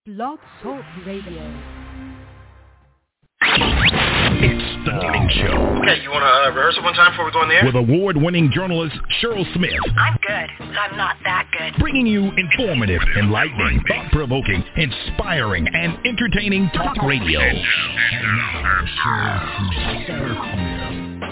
Blog Talk Radio. It's The Big Show. Okay, you want to rehearse it one time before we go on the air? With award-winning journalist Cheryl Smith. I'm good. I'm not that good. Bringing you informative, enlightening, thought-provoking, inspiring, and entertaining talk radio. And now, Cheryl Smith.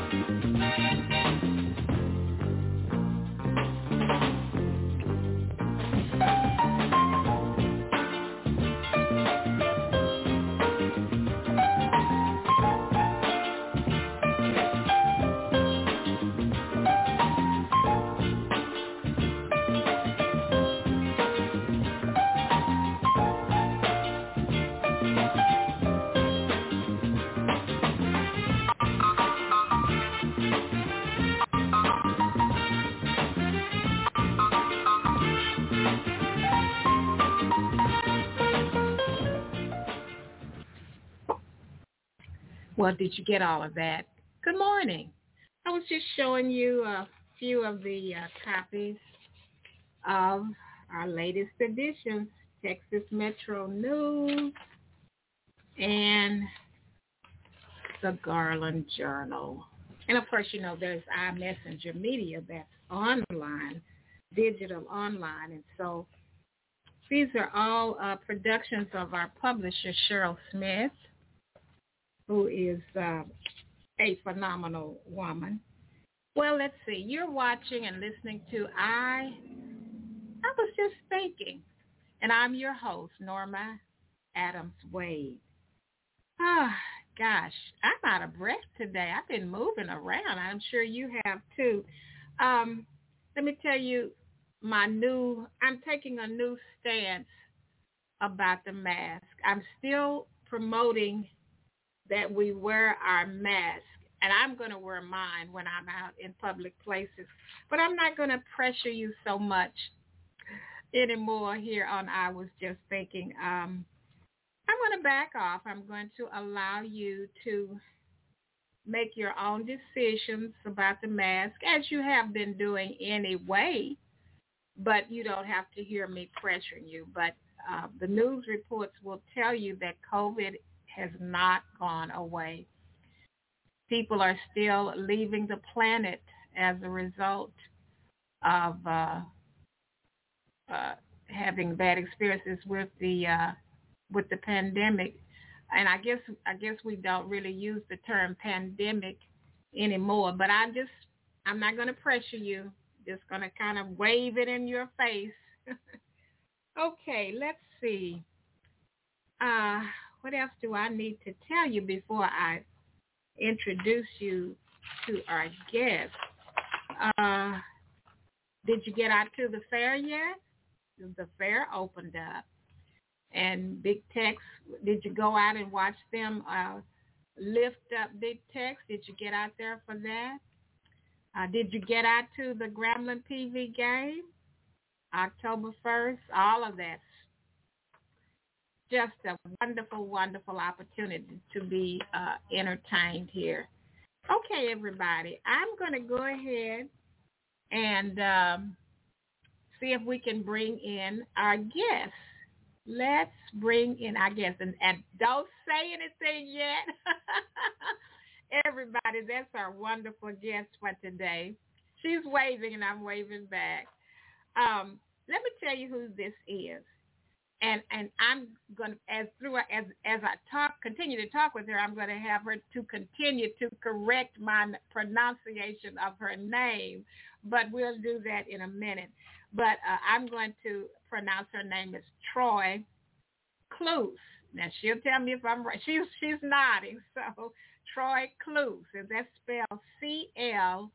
Well, did you get all of that? Good morning. I was just showing you a few of the copies of our latest editions, Texas Metro News and the Garland Journal. And, of course, you know, there's iMessenger Media that's online, digital online. And so these are all productions of our publisher, Cheryl Smith, who is a phenomenal woman. Well, let's see. You're watching and listening to I Was Just Thinking, and I'm your host, Norma Adams Wade. Gosh, I'm out of breath today. I've been moving around. I'm sure you have too. Let me tell you I'm taking a new stance about the mask. I'm still promoting that we wear our mask, and I'm going to wear mine when I'm out in public places. But I'm not going to pressure you so much anymore here on I Was Just Thinking. I'm going to back off. I'm going to allow you to make your own decisions about the mask, as you have been doing anyway, but you don't have to hear me pressuring you. But the news reports will tell you that COVID has not gone away. People are still leaving the planet as a result of having bad experiences with the pandemic. And I guess we don't really use the term pandemic anymore. But I'm not going to pressure you. Just going to kind of wave it in your face. Okay, let's see. What else do I need to tell you before I introduce you to our guest? Did you get out to the fair yet? The fair opened up. And Big Tex, did you go out and watch them lift up Big Tex? Did you get out there for that? Did you get out to the Grambling PV game? October 1st? All of that. Just a wonderful, wonderful opportunity to be entertained here. Okay, everybody, I'm going to go ahead and see if we can bring in our guest. Let's bring in our guest. And don't say anything yet. Everybody, that's our wonderful guest for today. She's waving and I'm waving back. Let me tell you who this is. And I'm going to, as I continue to talk with her, I'm going to have her to continue to correct my pronunciation of her name, but we'll do that in a minute. But I'm going to pronounce her name as Troy Cluse. Now she'll tell me if I'm right. She's nodding. So Troy Cluse, and that's spelled CLUSE.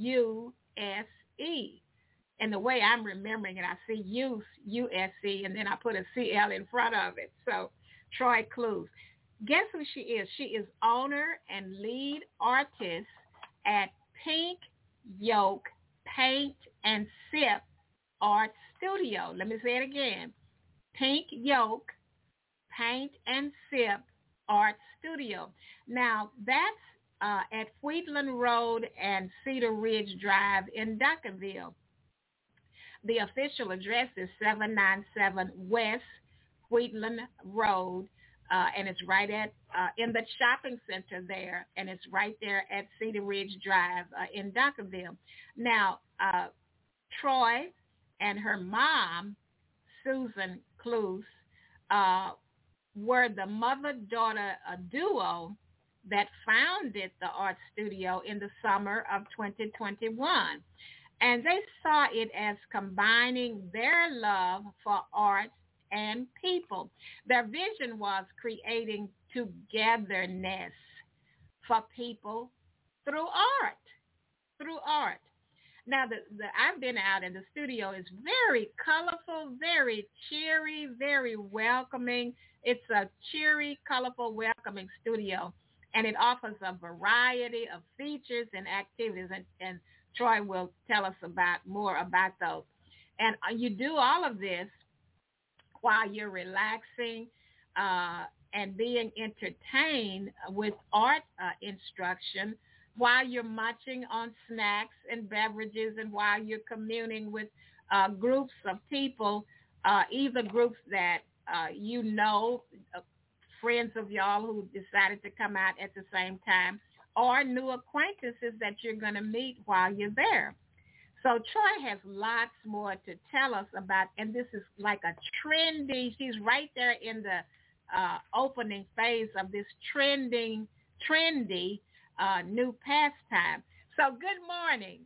And the way I'm remembering it, I see USC, and then I put a CL in front of it. So, Troy Cluse. Guess who she is? She is owner and lead artist at Pink Yoke Paint and Sip Art Studio. Let me say it again. Pink Yoke Paint and Sip Art Studio. Now, that's at Wheatland Road and Cedar Ridge Drive in Duncanville. The official address is 797 West Wheatland Road, and it's right at in the shopping center there, and it's right there at Cedar Ridge Drive in Dockerville. Now, Troy and her mom, Susan Cluse, were the mother-daughter duo that founded the art studio in the summer of 2021. And they saw it as combining their love for art and people. Their vision was creating togetherness for people through art. Now, I've been out, and the studio is very colorful, very cheery, very welcoming. It's a cheery, colorful, welcoming studio, and it offers a variety of features and activities, and Troy will tell us more about those. And you do all of this while you're relaxing and being entertained with art instruction, while you're munching on snacks and beverages, and while you're communing with groups of people, either groups that friends of y'all who decided to come out at the same time, or new acquaintances that you're going to meet while you're there. So Troy has lots more to tell us about, and this is like a trendy, she's right there in the opening phase of this trendy new pastime. So good morning.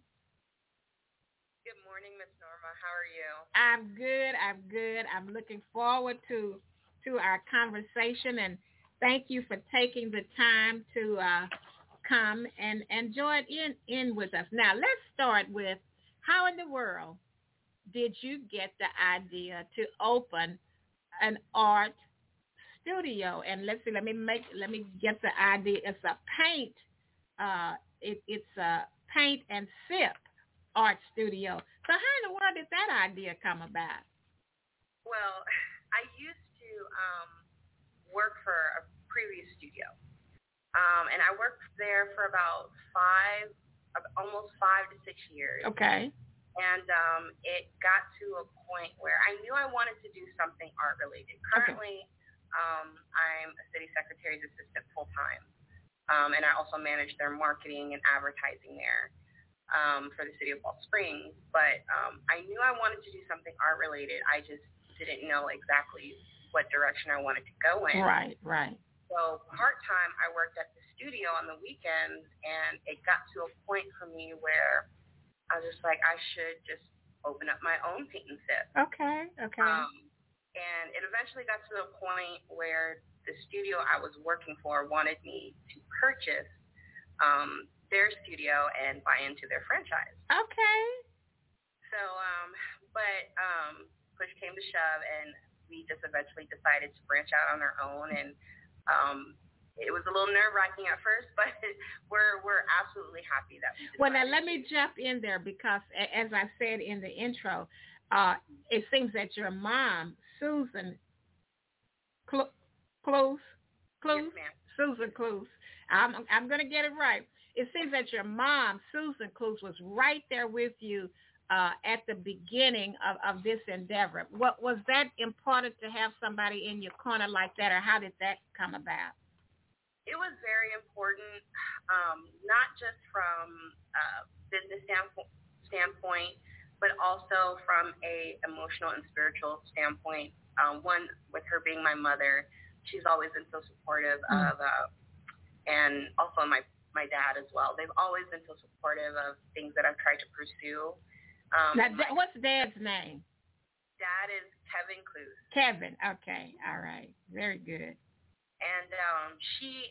Good morning, Miss Norma. How are you? I'm good. I'm looking forward to our conversation, and thank you for taking the time to come and join in with us. Now, let's start with, how in the world did you get the idea to open an art studio? And let's see, let me get the idea. It's a paint. It's a paint and sip art studio. So how in the world did that idea come about? Well, I used to work for a previous studio, and I worked there for about almost 5 to 6 years. Okay. And it got to a point where I knew I wanted to do something art related. Currently, I'm a city secretary's assistant full time, and I also manage their marketing and advertising there for the city of Balch Springs. But I knew I wanted to do something art related. I just didn't know exactly what direction I wanted to go in. Right. So part-time, I worked at the studio on the weekends, and it got to a point for me where I was just like, I should just open up my own paint and sip. Okay. And it eventually got to a point where the studio I was working for wanted me to purchase their studio and buy into their franchise. Okay. So, but push came to shove, and we just eventually decided to branch out on our own, and it was a little nerve-wracking at first, but we're absolutely happy that we decided. Well, now let me jump in there, because as I said in the intro, it seems that your mom, Susan Cluse, Yes, ma'am. Susan Cluse, I'm going to get it right. It seems that your mom, Susan Cluse, was right there with you at the beginning of this endeavor. What was that important to have somebody in your corner like that, or how did that come about? It was very important, not just from a business standpoint, but also from a emotional and spiritual standpoint. One, with her being my mother, she's always been so supportive of, and also my dad as well. They've always been so supportive of things that I've tried to pursue. Now, what's Dad's name? Dad is Kevin Cluse. Kevin. Okay. All right. Very good. And she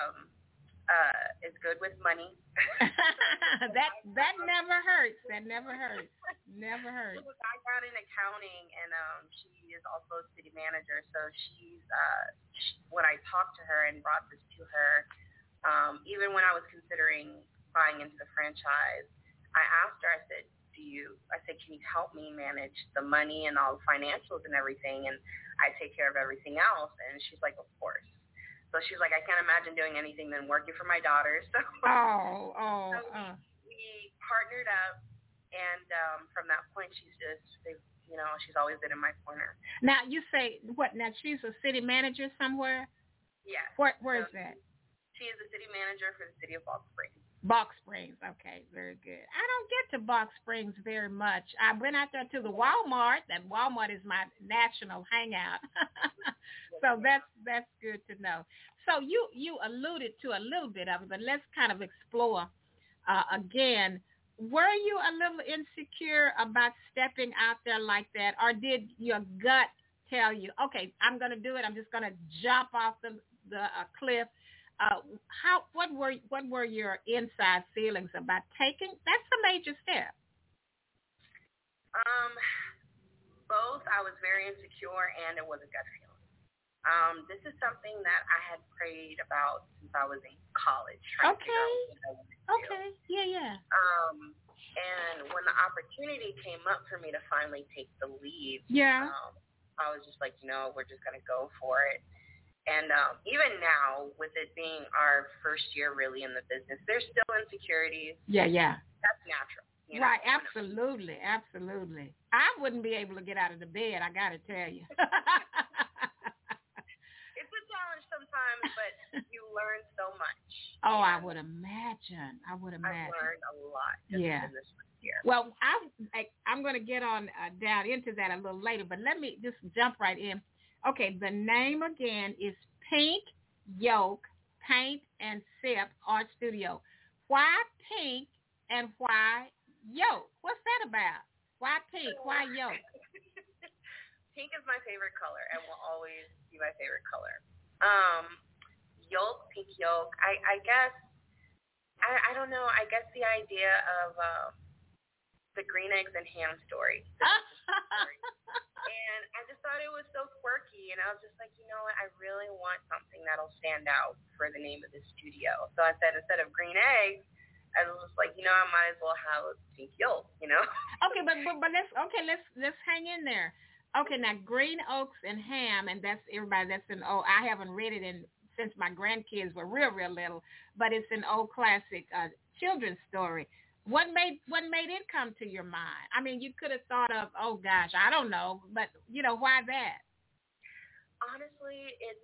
is good with money. that never hurts. That never hurts. Never hurts. She has a background in accounting, and she is also a city manager. So she's when I talked to her and brought this to her, even when I was considering buying into the franchise, I asked her. I said, can you help me manage the money and all the financials and everything, and I take care of everything else? And she's like, of course. So she's like, I can't imagine doing anything than working for my daughter. So, we partnered up, and from that point, you know, she's always been in my corner. Now, you say, what, now she's a city manager somewhere? Yes. Where is that? She is the city manager for the city of Balk Springs. Balk Springs. Okay, very good. I don't get to Balk Springs very much. I went out there to the Walmart. That Walmart is my national hangout. So that's good to know. So you alluded to a little bit of it, but let's kind of explore again. Were you a little insecure about stepping out there like that, or did your gut tell you, okay, I'm going to do it. I'm just going to jump off the cliff? What were your inside feelings about taking? That's a major step. Both. I was very insecure, and it was a gut feeling. This is something that I had prayed about since I was in college. Okay. Yeah. And when the opportunity came up for me to finally take the lead, I was just like, you know, we're just going to go for it. And even now, with it being our first year really in the business, there's still insecurities. Yeah. That's natural. You know? Right, absolutely. I wouldn't be able to get out of the bed, I got to tell you. It's a challenge sometimes, but you learn so much. Oh, I would imagine. I've learned a lot in this year. Well, I'm going to get on down into that a little later, but let me just jump right in. Okay, the name again is Pink Yolk Paint and Sip Art Studio. Why pink and why yolk? What's that about? Why pink? Why yolk? Pink is my favorite color and will always be my favorite color. Yolk, pink yolk. I guess, I don't know. I guess the idea of the green eggs and ham story. And I just thought it was so quirky, and I was just like, you know what, I really want something that'll stand out for the name of the studio. So I said, instead of green eggs, I was just like, you know, I might as well have pink yolk, you know? Okay, but let's hang in there. Okay, now green oaks and ham, and that's everybody. That's an old. I haven't read it since my grandkids were real little, but it's an old classic children's story. What made it come to your mind? I mean, you could have thought of, oh gosh, I don't know, but you know, why that? Honestly, it's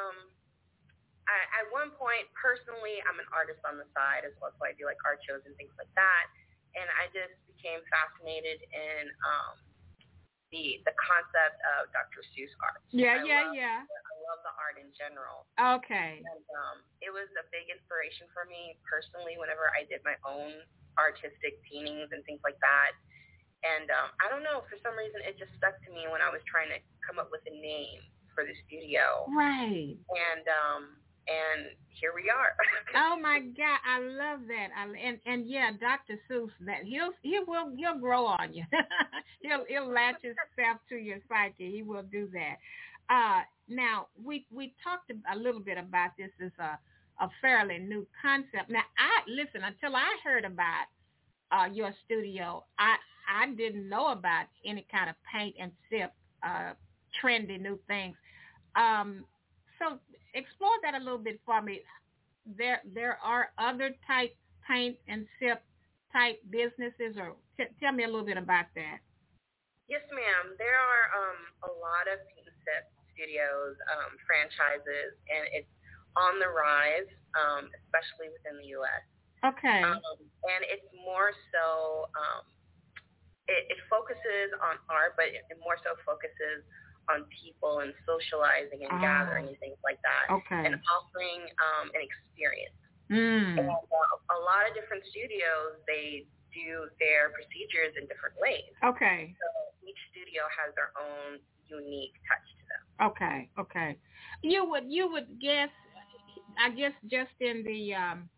at one point, personally, I'm an artist on the side as well, so I do like art shows and things like that, and I just became fascinated in the concept of Dr. Seuss art. Yeah. I love the art in general. Okay. And it was a big inspiration for me personally whenever I did my own artistic paintings and things like that. And I don't know, for some reason it just stuck to me when I was trying to come up with a name for the studio. Right. And here we are. Oh my God, I love that. And yeah, Dr. Seuss, that he'll grow on you. he'll latch himself to your psyche. He will do that. Now we talked a little bit about this as a fairly new concept. Now, until I heard about your studio, I didn't know about any kind of paint and sip, trendy new things. So explore that a little bit for me. There are other type paint and sip type businesses, or tell me a little bit about that. Yes, ma'am. There are a lot of paint and sip studios, franchises, and it's on the rise, especially within the U.S. Okay. And it's more so, it focuses on art, but it more so focuses on people and socializing and gathering and things like that. Okay. And offering an experience. Mm. And a lot of different studios, they do their procedures in different ways. Okay. So each studio has their own unique touch to them. Okay. You would guess, I guess, just in the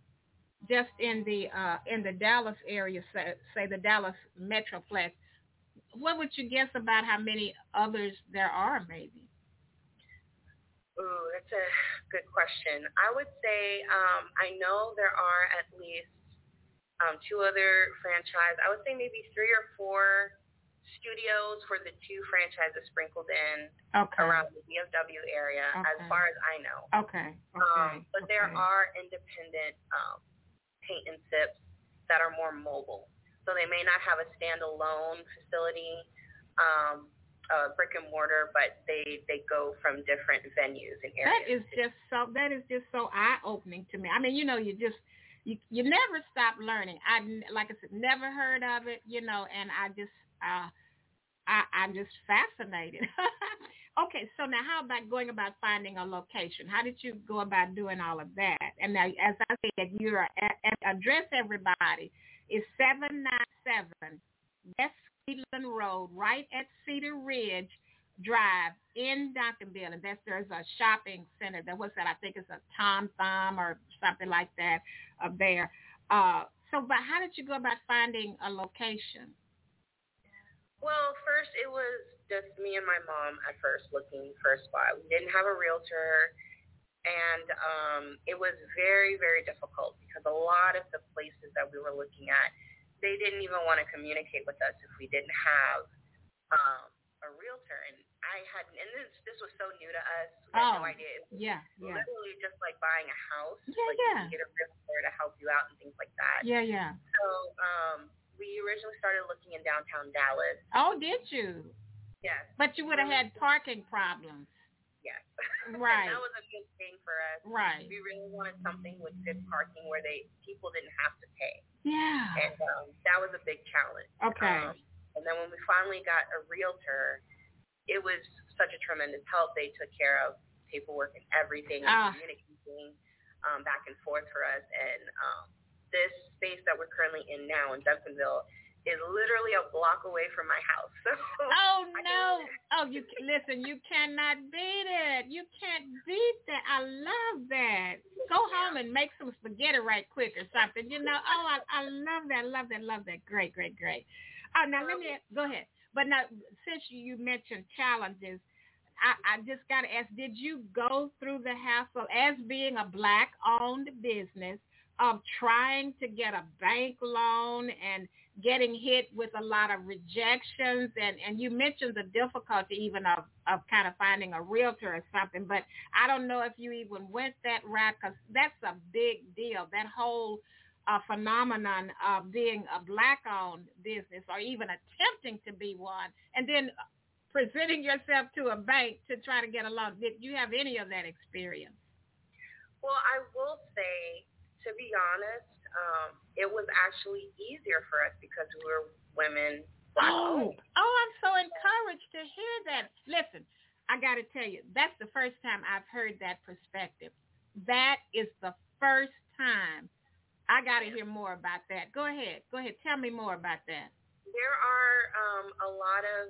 Dallas area, say the Dallas Metroplex, what would you guess about how many others there are, maybe? Ooh, that's a good question. I would say I know there are at least 2 other franchises. I would say maybe 3 or 4 studios for the 2 franchises sprinkled in around the DFW area, as far as I know. Okay. But there are independent paint and sips that are more mobile. So they may not have a standalone facility, brick and mortar, but they go from different venues and areas. That is just so eye-opening to me. I mean, you never stop learning. Like I said, never heard of it, and I'm just fascinated. Okay, so now how about going about finding a location? How did you go about doing all of that? And now, as I said, you're address everybody is 797 West Cleveland Road, right at Cedar Ridge Drive in Duncanville, and there's a shopping center. What's that? I think it's a Tom Thumb or something like that up there. But how did you go about finding a location? Well, first it was just me and my mom at first looking for a spot. We didn't have a realtor, and it was very, very difficult because a lot of the places that we were looking at, they didn't even want to communicate with us if we didn't have a realtor. And this was so new to us. We had no idea. It was literally just like buying a house. You get a realtor to help you out and things like that. Yeah. So we originally started looking in downtown Dallas. Oh, did you? Yes. But you would have had parking problems. Yes. Right. And that was a big thing for us. Right. We really wanted something with good parking where people didn't have to pay. Yeah. And that was a big challenge. Okay. And then when we finally got a realtor, it was such a tremendous help. They took care of paperwork and everything, communicating back and forth for us. And this space that we're currently in now in Duncanville is literally a block away from my house. So no. Listen, you cannot beat it. You can't beat that. I love that. Go home and make some spaghetti right quick or something. I love that. Great. Now let me go ahead. But now, since you mentioned challenges, I just got to ask, did you go through the hassle as being a Black-owned business of trying to get a bank loan and getting hit with a lot of rejections? And you mentioned the difficulty even of kind of finding a realtor or something, but I don't know if you even went that route, because that's a big deal, that whole phenomenon of being a Black-owned business or even attempting to be one, and then presenting yourself to a bank to try to get a loan. Did you have any of that experience? Well, I will say, to be honest, it was actually easier for us because we were women. Oh, I'm so encouraged to hear that. Listen, I got to tell you, that's the first time I've heard that perspective. That is the first time. I got to hear more about that. Go ahead. Tell me more about that. There are a lot of,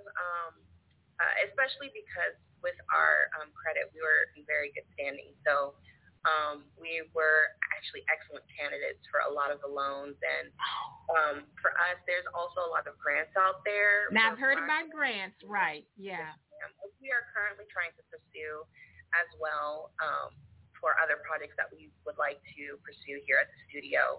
especially because with our credit, we were in very good standing. So we were actually excellent candidates for a lot of the loans. And for us, there's also a lot of grants out there. Now, I've heard about grants, right, yeah. We are currently trying to pursue as well for other projects that we would like to pursue here at the studio.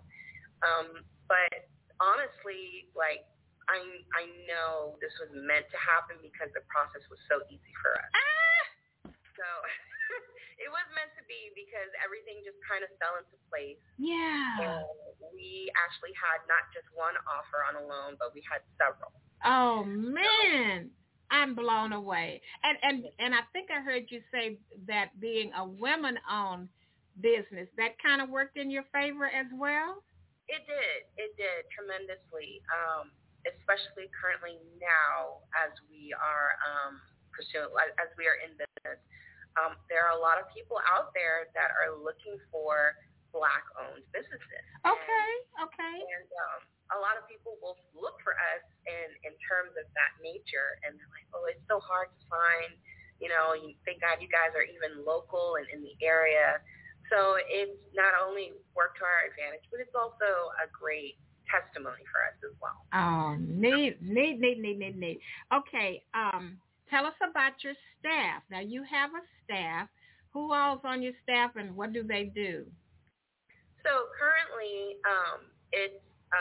But honestly, I know this was meant to happen because the process was so easy for us. So it was meant to be because everything just kind of fell into place. Yeah. And we actually had not just one offer on a loan, but we had several. Oh, man. I'm blown away. And I think I heard you say that being a women-owned business, that kind of worked in your favor as well? It did tremendously, especially currently now as we are as we are in business. There are a lot of people out there that are looking for Black-owned businesses. Okay. And a lot of people will look for us in terms of that nature, and they're like, oh, it's so hard to find. You thank God you guys are even local and in the area. So it's not only worked to our advantage, but it's also a great testimony for us as well. Oh, neat. Okay, tell us about your staff. Now, you have a staff. Who all's on your staff, and what do they do? So currently, it's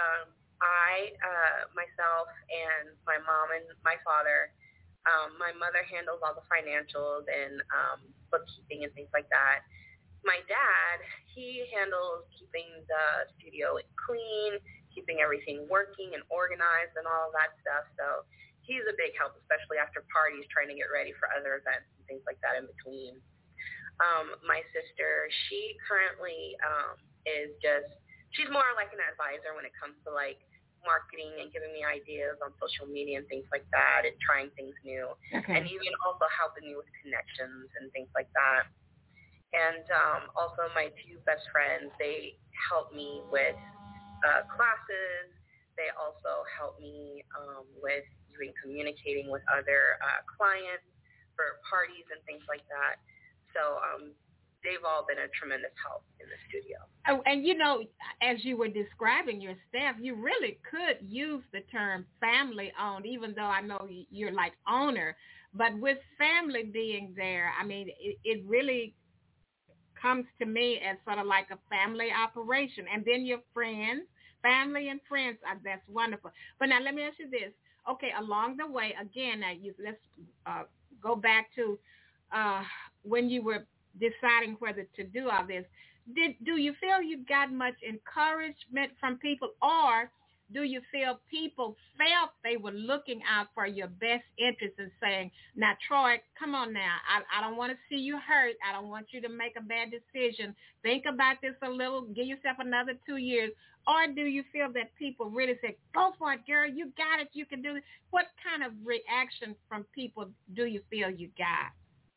I, myself, and my mom and my father. My mother handles all the financials and bookkeeping and things like that. My dad, he handles keeping the studio clean, keeping everything working and organized and all of that stuff. So he's a big help, especially after parties, trying to get ready for other events and things like that in between. My sister, she currently she's more like an advisor when it comes to like marketing and giving me ideas on social media and things like that and trying things new. Okay. And even also helping me with connections and things like that. And also my two best friends, they help me with classes. They also help me with even communicating with other clients for parties and things like that. So they've all been a tremendous help in the studio. Oh, and you know, as you were describing your staff, you really could use the term family-owned, even though I know you're like owner. But with family being there, I mean, it really comes to me as sort of like a family operation. And then your friends, family and friends, that's wonderful. But now let me ask you this. Okay, along the way, again, let's go back to when you were deciding whether to do all this. Do you feel you got much encouragement from people, or do you feel people felt they were looking out for your best interest and saying, now, Troy, come on now. I don't want to see you hurt. I don't want you to make a bad decision. Think about this a little. Give yourself another 2 years. Or do you feel that people really say, go for it, girl. You got it. You can do it. What kind of reaction from people do you feel you got?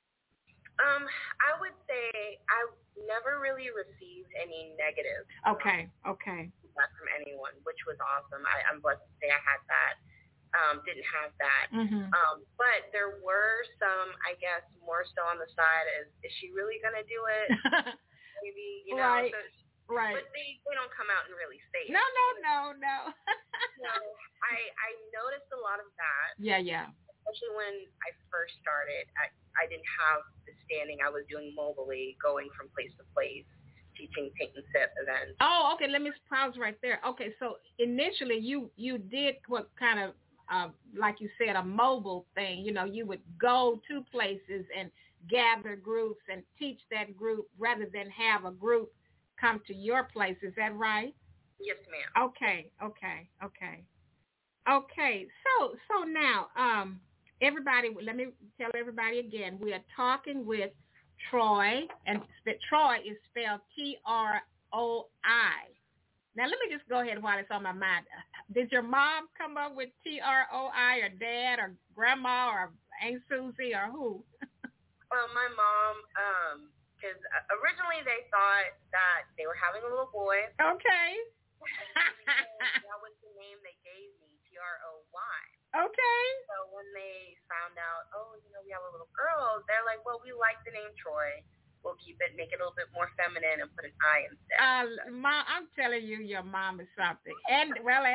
I would say I never really received any negative. Okay. Feedback from anyone, which was awesome. I'm blessed to say I had that. Didn't have that. Mm-hmm. But there were some, I guess, more so on the side is she really going to do it? Maybe, you know. Right. So, right. But they don't come out and really say it. No. So I noticed a lot of that. Yeah. Especially when I first started. I didn't have the standing. I was doing mobily, going from place to place, teaching paint and sip events. Oh, okay. Let me pause right there. Okay, so initially you did what kind of, like you said, a mobile thing. You know, you would go to places and gather groups and teach that group rather than have a group come to your place. Is that right? Yes, ma'am. Okay. So now, everybody, let me tell everybody again, we are talking with Troy, and Troy is spelled Troi. Now, let me just go ahead while it's on my mind. Did your mom come up with Troi, or dad, or grandma, or Aunt Susie, or who? Well, my mom, because originally they thought that they were having a little boy. Okay. That was the name they gave me, Troi. Okay. So when they found out, we have a little girl, they're like, well, we like the name Troy. We'll keep it, make it a little bit more feminine and put an I instead. Mom, I'm telling you, your mom is something. And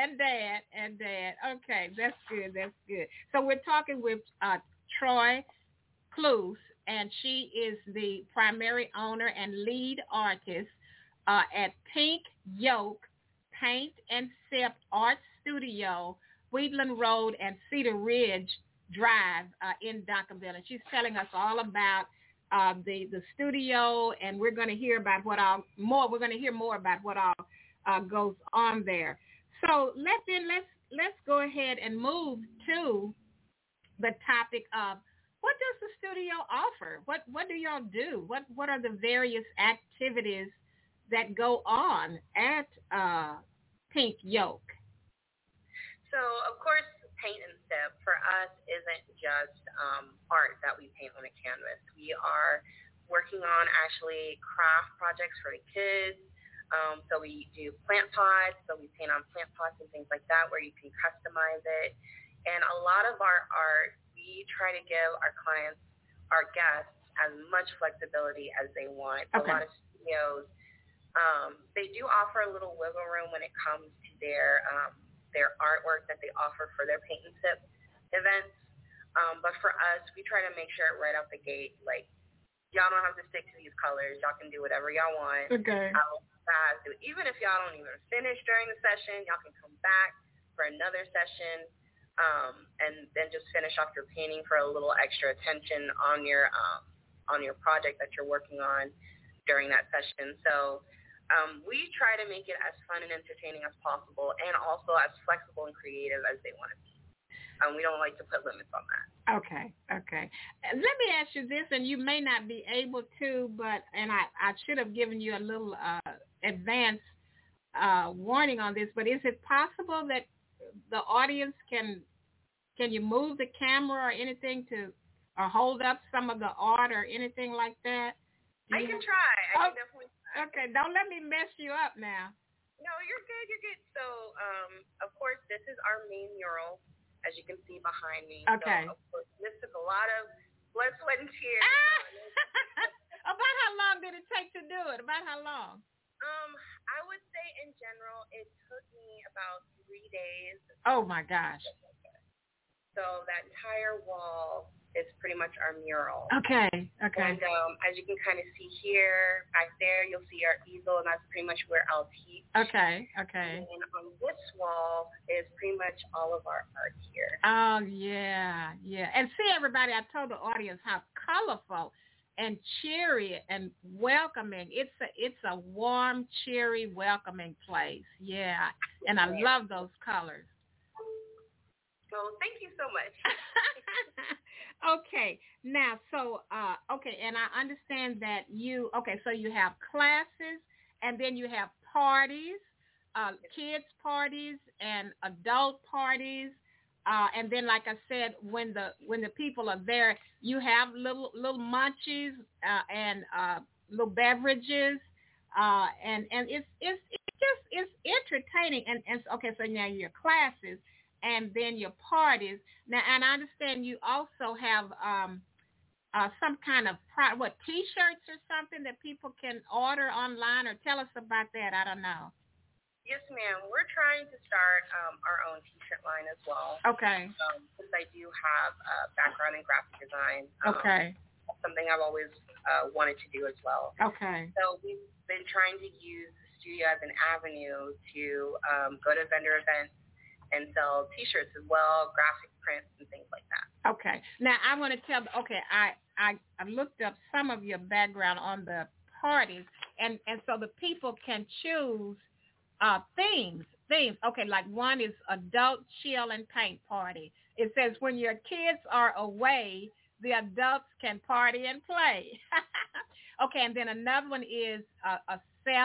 dad. Okay, that's good. So we're talking with Troy Cluse, and she is the primary owner and lead artist at Pink Yoke Paint and Sip Art Studio, Wheatland Road and Cedar Ridge Drive in Duncanville. And she's telling us all about the studio, and we're going to hear about we're going to hear more about what all goes on there. So let's go ahead and move to the topic of what does the studio offer? What do y'all do? What are the various activities that go on at Pink Yoke? So, of course, paint and sip for us isn't just art that we paint on a canvas. We are working on actually craft projects for the kids. So we do plant pots. So we paint on plant pots and things like that where you can customize it. And a lot of our art, we try to give our clients, our guests, as much flexibility as they want. Okay. A lot of studios, they do offer a little wiggle room when it comes to their artwork that they offer for their paint and sip events. But for us, we try to make sure right out the gate, like, y'all don't have to stick to these colors. Y'all can do whatever y'all want. Okay. Even if y'all don't even finish during the session, y'all can come back for another session, and then just finish off your painting for a little extra attention on your project that you're working on during that session. So we try to make it as fun and entertaining as possible, and also as flexible and creative as they want to be. We don't like to put limits on that. Okay. Let me ask you this, and you may not be able to, and I should have given you a little advance warning on this, but is it possible that the audience can you move the camera or anything or hold up some of the art or anything like that? I can try. I can definitely try. Okay, don't let me mess you up now. No, you're good. So, of course, this is our main mural, as you can see behind me. Okay. So, of course, this took a lot of blood, sweat, and tears. About how long did it take to do it? About how long? I would say in general, it took me about 3 days. Oh, my gosh. So that entire wall is pretty much our mural. Okay. And as you can kind of see here, back there, you'll see our easel, and that's pretty much where I'll teach. Okay. And on this wall is pretty much all of our art here. Oh, yeah. And see, everybody, I told the audience how colorful and cheery and welcoming. It's a warm, cheery, welcoming place. Yeah. And I love those colors. So thank you so much. Okay. Now, so, and I understand that so you have classes, and then you have parties, kids parties and adult parties. And then, like I said, when the people are there, you have little munchies and little beverages, and it's entertaining. And okay, so now your classes and then your parties. Now, and I understand you also have some kind of T-shirts or something that people can order online, or tell us about that. I don't know. Yes, ma'am. We're trying to start our own T-shirt line as well. Okay. Since I do have a background in graphic design. Okay. That's something I've always wanted to do as well. Okay. So we've been trying to use the studio as an avenue to go to vendor events and sell T-shirts as well, graphic prints and things like that. Okay. Now, I want to tell, I looked up some of your background on the parties, and so the people can choose themes. Okay, like one is adult chill and paint party. It says when your kids are away, the adults can party and play. Okay, and then another one is a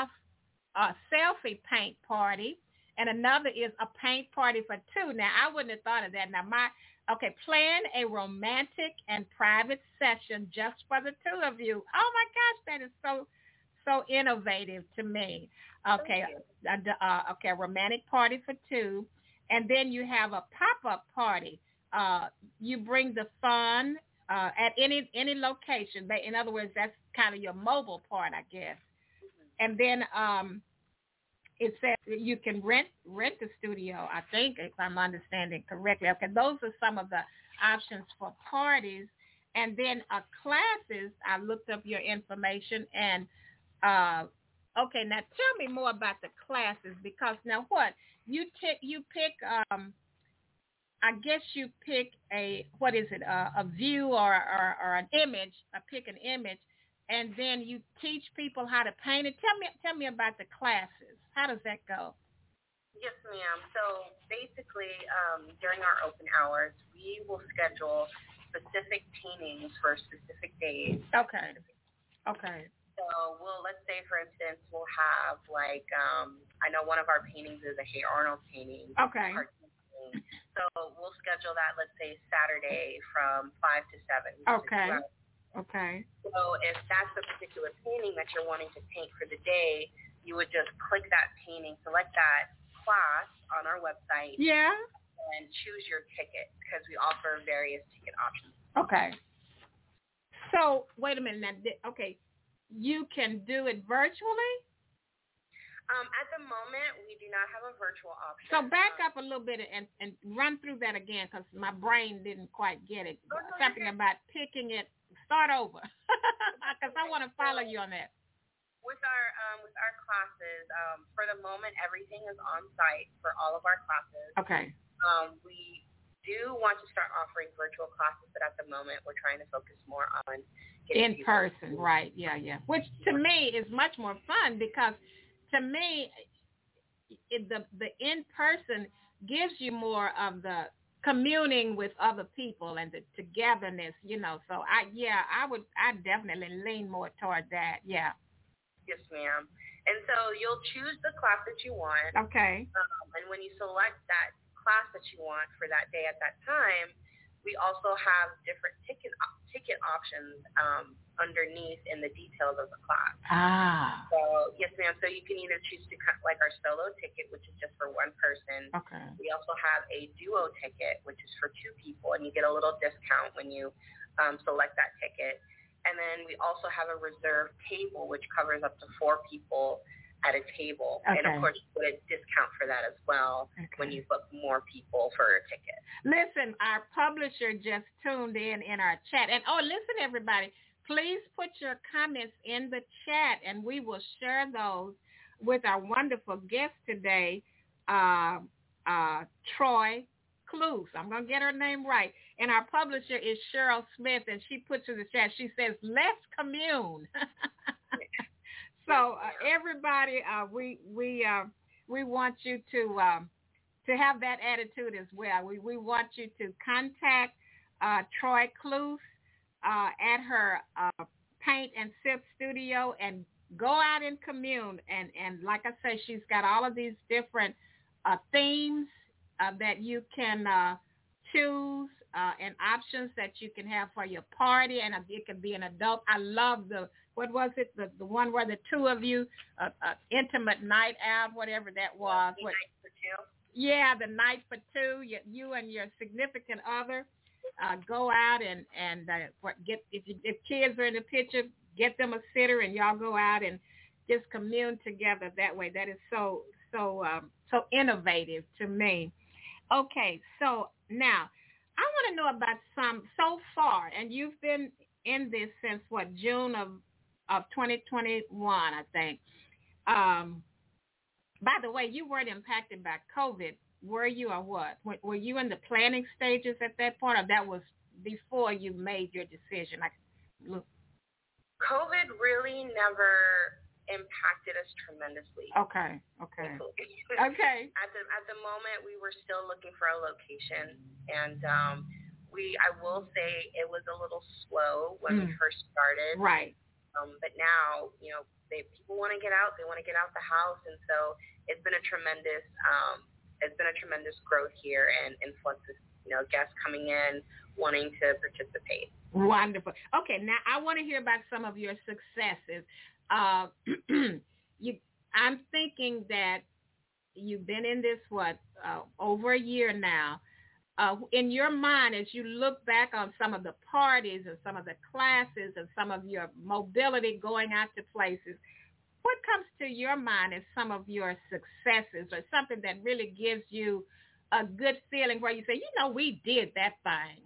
selfie paint party, and another is a paint party for two. Now, I wouldn't have thought of that. Now, plan a romantic and private session just for the two of you. Oh my gosh, that is so innovative to me. Okay, a romantic party for two, and then you have a pop-up party. You bring the fun at any location. In other words, that's kind of your mobile part, I guess. And then it says you can rent the studio, I think, if I'm understanding correctly. Okay, those are some of the options for parties. And then classes, I looked up your information, and okay, now tell me more about the classes, because now what you pick I guess you pick a view or an image, pick an image, and then you teach people how to paint it. Tell me about the classes. How does that go? Yes, ma'am. So basically, during our open hours, we will schedule specific paintings for specific days. Okay. So let's say, for instance, we'll have I know one of our paintings is a Hey Arnold painting. Okay. So we'll schedule that, let's say, Saturday from 5 to 7. Okay. So if that's a particular painting that you're wanting to paint for the day, you would just click that painting, select that class on our website. Yeah. And choose your ticket, because we offer various ticket options. Okay. So wait a minute now. Okay. You can do it virtually? At the moment, we do not have a virtual option. So back up a little bit and run through that again, because my brain didn't quite get it. Something about picking it. Start over, because I want to follow you on that. With our classes, for the moment, everything is on site for all of our classes. Okay. We do want to start offering virtual classes, but at the moment, we're trying to focus more on in person, right? Yeah. Which to me is much more fun, because to me, the in person gives you more of the communing with other people and the togetherness, So I definitely lean more toward that. Yeah. Yes, ma'am. And so you'll choose the class that you want. Okay. And when you select that class that you want for that day at that time, we also have different ticket options underneath in the details of the class. Ah. So, yes, ma'am. So you can either choose to like our solo ticket, which is just for one person. Okay. We also have a duo ticket, which is for two people, and you get a little discount when you select that ticket. And then we also have a reserved table, which covers up to 4 people at a table. Okay. And, of course, you get a discount for that as well when you book more people for a ticket. Listen, our publisher just tuned in our chat. And, listen, everybody, please put your comments in the chat, and we will share those with our wonderful guest today, Troy Cluse. I'm going to get her name right. And our publisher is Cheryl Smith, and she puts in the chat, she says, let's commune. So everybody, we want you to have that attitude as well. We want you to contact Troy Cluse at her Paint and Sip studio and go out and commune. And like I say, she's got all of these different themes that you can choose and options that you can have for your party, and it can be an adult. I love the one where the two of you, intimate night out, whatever that was. Night for two. Yeah, the night for two. You and your significant other go out and get if kids are in the picture, get them a sitter, and y'all go out and just commune together that way. That is so innovative to me. Okay, so now I want to know about so far, and you've been in this since June of 2021, I think. By the way, you weren't impacted by COVID, were you, or what? Were you in the planning stages at that point, or that was before you made your decision? COVID really never impacted us tremendously. Okay. Okay. At the moment, we were still looking for a location, and I will say it was a little slow when we first started. Right. But now, people want to get out. They want to get out the house, and so it's been a tremendous growth here and influx of guests coming in wanting to participate. Wonderful. Okay, now I want to hear about some of your successes. I'm thinking that you've been in this over a year now. In your mind, as you look back on some of the parties and some of the classes and some of your mobility going out to places, what comes to your mind as some of your successes or something that really gives you a good feeling where you say, we did that thing?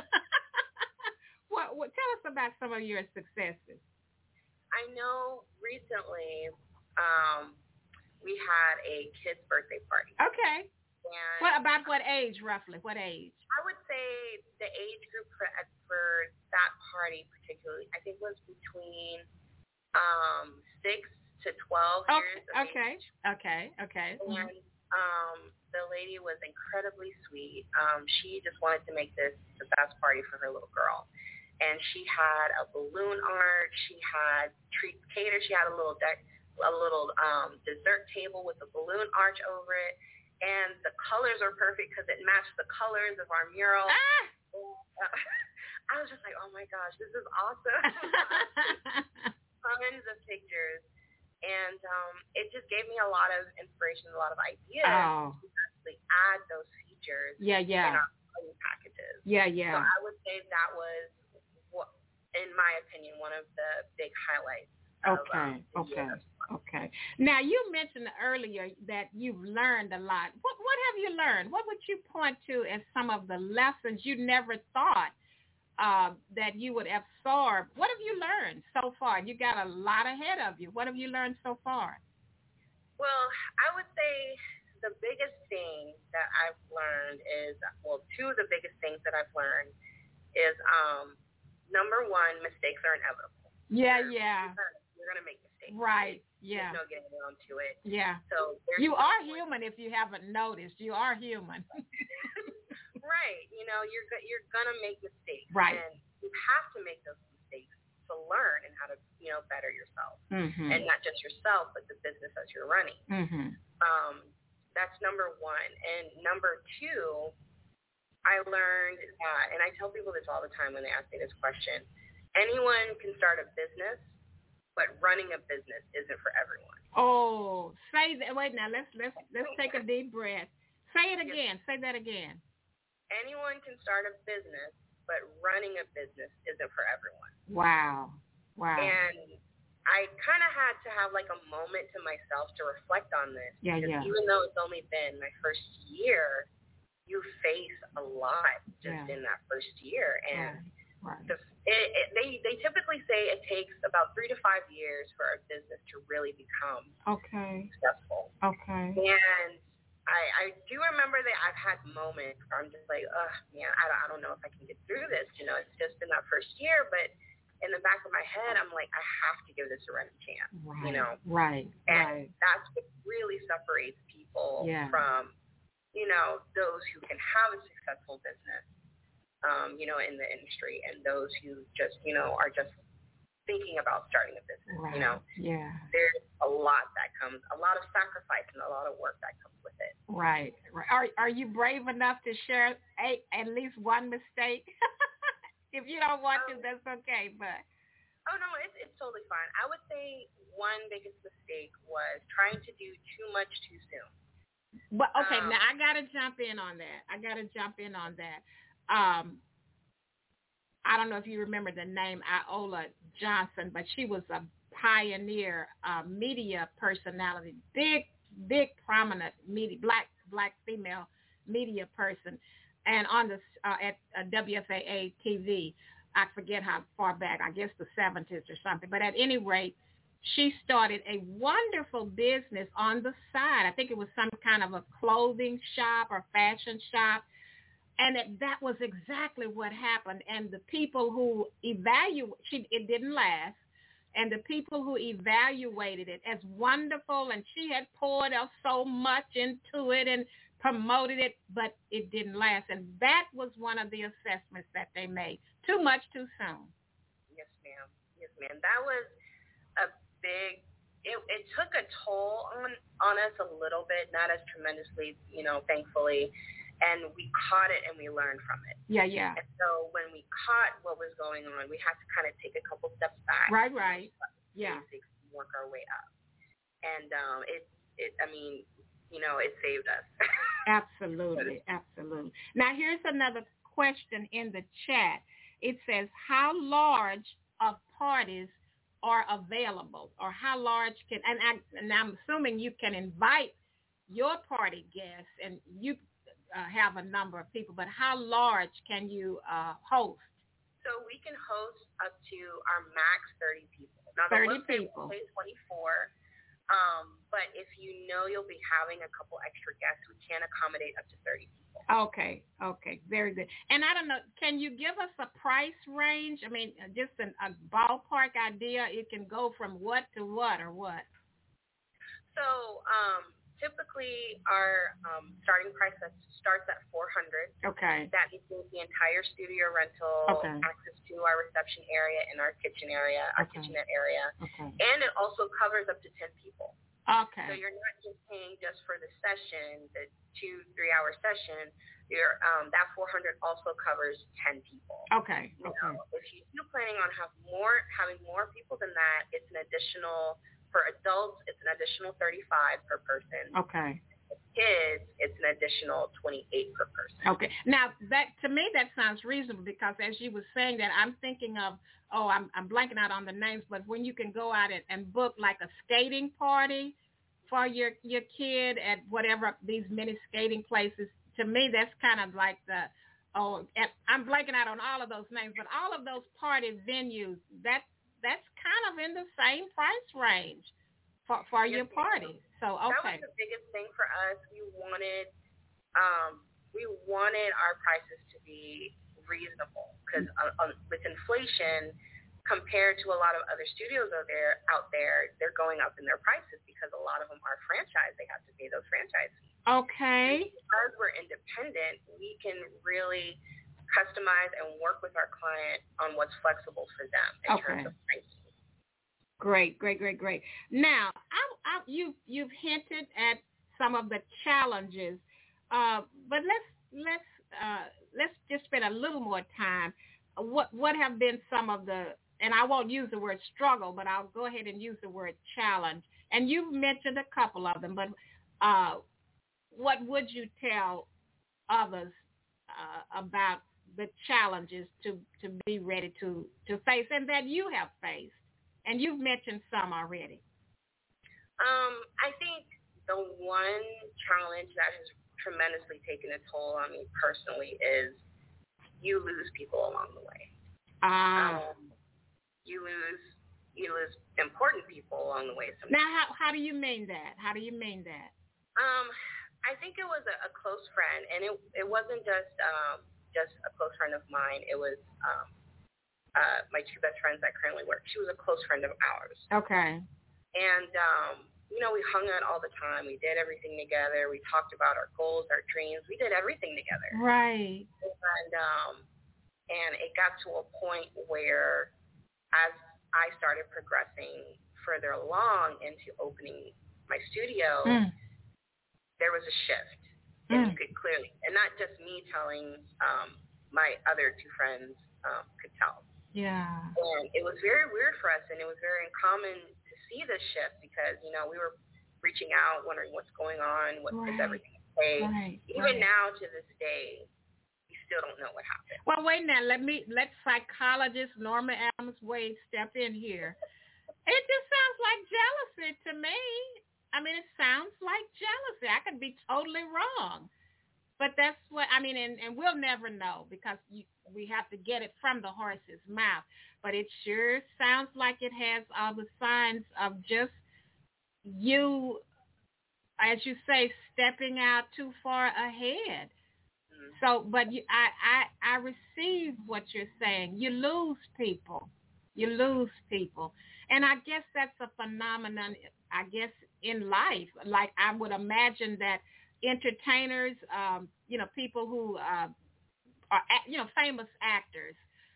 What tell us about some of your successes. I know recently we had a kid's birthday party. Okay. And about what age, roughly? What age? I would say the age group for that party particularly, I think, was between 6 to 12 years of age. Okay. And the lady was incredibly sweet. She just wanted to make this the best party for her little girl. And she had a balloon arch. She had treats catered. She had a little dessert table with a balloon arch over it. And the colors are perfect because it matched the colors of our mural. I was just like, oh my gosh, this is awesome. Tons of pictures. And it just gave me a lot of inspiration, a lot of ideas to actually add those features in our packages. Yeah. So I would say that was, in my opinion, one of the big highlights. Okay. Now, you mentioned earlier that you've learned a lot. What have you learned? What would you point to as some of the lessons you never thought that you would absorb? What have you learned so far? You got a lot ahead of you. What have you learned so far? Well, I would say the biggest thing that I've learned is, two of the biggest things that I've learned is, number one, mistakes are inevitable. Yeah. You're going to make mistakes. Right, yeah. There's no getting around to it. Yeah. So you are human if you haven't noticed. You are human. Right. You're gonna make mistakes. Right. And you have to make those mistakes to learn and how to, better yourself. Mm-hmm. And not just yourself, but the business that you're running. Mm-hmm. That's number one. And number two, I learned that, and I tell people this all the time when they ask me this question, anyone can start a business, but running a business isn't for everyone. Oh, say that. Wait, now let's take a deep breath. Say it again. Say that again. Anyone can start a business, but running a business isn't for everyone. Wow. And I kind of had to have like a moment to myself to reflect on this. Yeah. Even though it's only been my first year, you face a lot just in that first year. And right. They typically say it takes about 3 to 5 years for a business to really become successful. Okay. And I do remember that I've had moments where I'm just like, man, I don't know if I can get through this. It's just been that first year, but in the back of my head, I'm like, I have to give this a running chance. Right. And that's what really separates people from, those who can have a successful business, in the industry, and those who just, are just thinking about starting a business. Right. Yeah. There's a lot of sacrifice and a lot of work that comes with it. Right. Are you brave enough to share at least one mistake? If you don't want to, that's okay. But no, it's totally fine. I would say one biggest mistake was trying to do too much too soon. But okay, now I gotta jump in on that. I don't know if you remember the name Iola Johnson, but she was a pioneer media personality, big prominent media black female media person, and on the at WFAA TV. I forget how far back, I guess the 70s or something. But at any rate, she started a wonderful business on the side. I think it was some kind of a clothing shop or fashion shop. And that was exactly what happened. And the people who it didn't last. And the people who evaluated it as wonderful, and she had poured so much into it and promoted it, but it didn't last. And that was one of the assessments that they made. Too much too soon. Yes, ma'am. That was a big, it took a toll on us a little bit, not as tremendously, thankfully. And we caught it and we learned from it. Yeah. And so when we caught what was going on, we had to kind of take a couple steps back. Right. Yeah. Work our way up. And it saved us. Absolutely. Now here's another question in the chat. It says, how large of parties are available, or how large and I'm assuming you can invite your party guests and you have a number of people, but how large can you host? So we can host up to our max 30 people. Now, 30 people. Say 24. But if you'll be having a couple extra guests, we can accommodate up to 30 people. Okay, very good. And I don't know, can you give us a price range? I mean, just a ballpark idea. It can go from what to what or what? So typically our starting price starts at $400. Okay. That includes the entire studio rental, access to our reception area and our kitchen area, our kitchenette area. Okay. And it also covers up to 10 people. Okay. So you're not just paying just for the session, the 2-3 hour session. That $400 also covers 10 people. Okay. If you're planning on having more people than that, it's an additional, for adults, it's an additional $35 per person. Okay. For kids, it's an additional $28 per person. Okay. Now to me that sounds reasonable, because as you were saying that, I'm thinking of I'm blanking out on the names, but when you can go out and book like a skating party for your kid at whatever these mini skating places, to me that's kind of like I'm blanking out on all of those names, but all of those party venues, that's kind of in the same price range for your party. So okay. That was the biggest thing for us. We wanted our prices to be reasonable, because with inflation, compared to a lot of other studios out there, they're going up in their prices because a lot of them are franchise. They have to pay those franchise fees. Okay. And because we're independent, we can really customize and work with our client on what's flexible for them in terms of pricing. Great. Now, you've hinted at some of the challenges, but let's just spend a little more time. What have been some of the, and I won't use the word struggle, but I'll go ahead and use the word challenge. And you've mentioned a couple of them, but what would you tell others about the challenges to be ready to face and that you have faced? And you've mentioned some already. I think the one challenge that has tremendously taken a toll on me personally is you lose people along the way. You lose important people along the way sometimes. Now, how do you mean that? I think it was a close friend, and it wasn't just a close friend of mine. It was my two best friends that currently work. She was a close friend of ours. Okay. And we hung out all the time. We did everything together. We talked about our goals, our dreams. We did everything together. Right. And it got to a point where, as I started progressing further along into opening my studio, there was a shift. And you could clearly, and not just me telling my other two friends could tell. Yeah. And it was very weird for us, and it was very uncommon to see this shift because, we were reaching out, wondering what's going on, is everything okay. Even now to this day, we still don't know what happened. Well, wait now. Let psychologist Norma Adams Wade step in here. It just sounds like jealousy to me. I mean, it sounds like jealousy. I could be totally wrong. But that's what, and we'll never know because we have to get it from the horse's mouth. But it sure sounds like it has all the signs of just you, as you say, stepping out too far ahead. So, but I receive what you're saying. You lose people. And I guess that's a phenomenon, in life. Like I would imagine that entertainers, people who are, famous actors,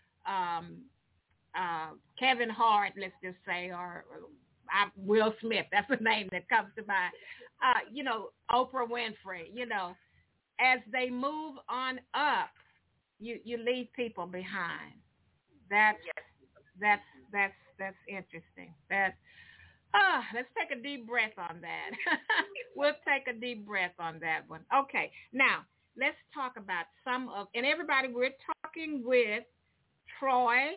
Kevin Hart, let's just say, or Will Smith, that's the name that comes to mind, Oprah Winfrey, as they move on up, you leave people behind. That's interesting. Let's take a deep breath on that. We'll take a deep breath on that one. Okay, now let's talk about and everybody, we're talking with Troi,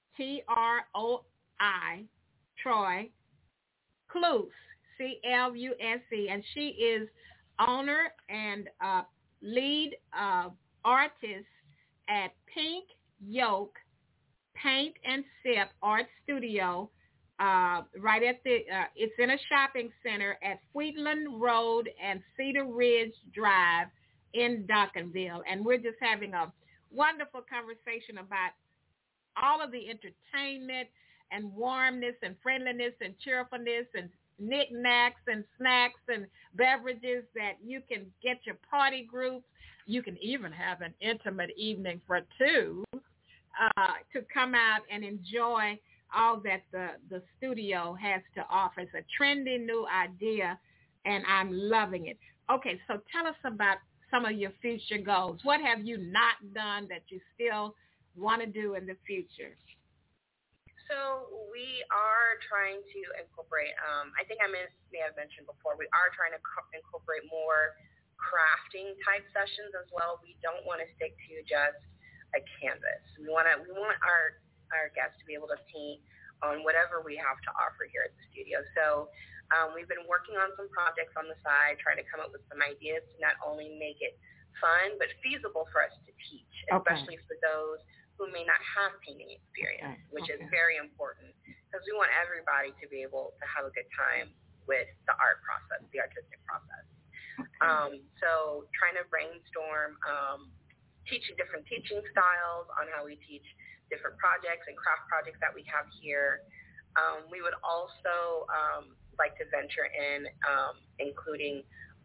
T-R-O-I, Troi Cluse, C-L-U-S-E, and she is owner and lead artist at Pink Yolk Paint and Sip Art Studio, right at it's in a shopping center at Wheatland Road and Cedar Ridge Drive in Duncanville. And we're just having a wonderful conversation about all of the entertainment and warmness and friendliness and cheerfulness and knickknacks and snacks and beverages that you can get your party groups. You can even have an intimate evening for two to come out and enjoy all that the studio has to offer. It's a trendy new idea, and I'm loving it. Okay, so tell us about some of your future goals. What have you not done that you still want to do in the future? So we are trying to incorporate, I think I may have mentioned before, we are trying to incorporate more crafting type sessions as well. We don't want to stick to just a canvas. We want our guests to be able to paint on whatever we have to offer here at the studio. So we've been working on some projects on the side, trying to come up with some ideas to not only make it fun, but feasible for us to teach, especially for those who may not have painting experience, which is very important because we want everybody to be able to have a good time with the art process, the artistic process. So trying to brainstorm, teaching different teaching styles on how we teach different projects and craft projects that we have here. We would also like to venture in including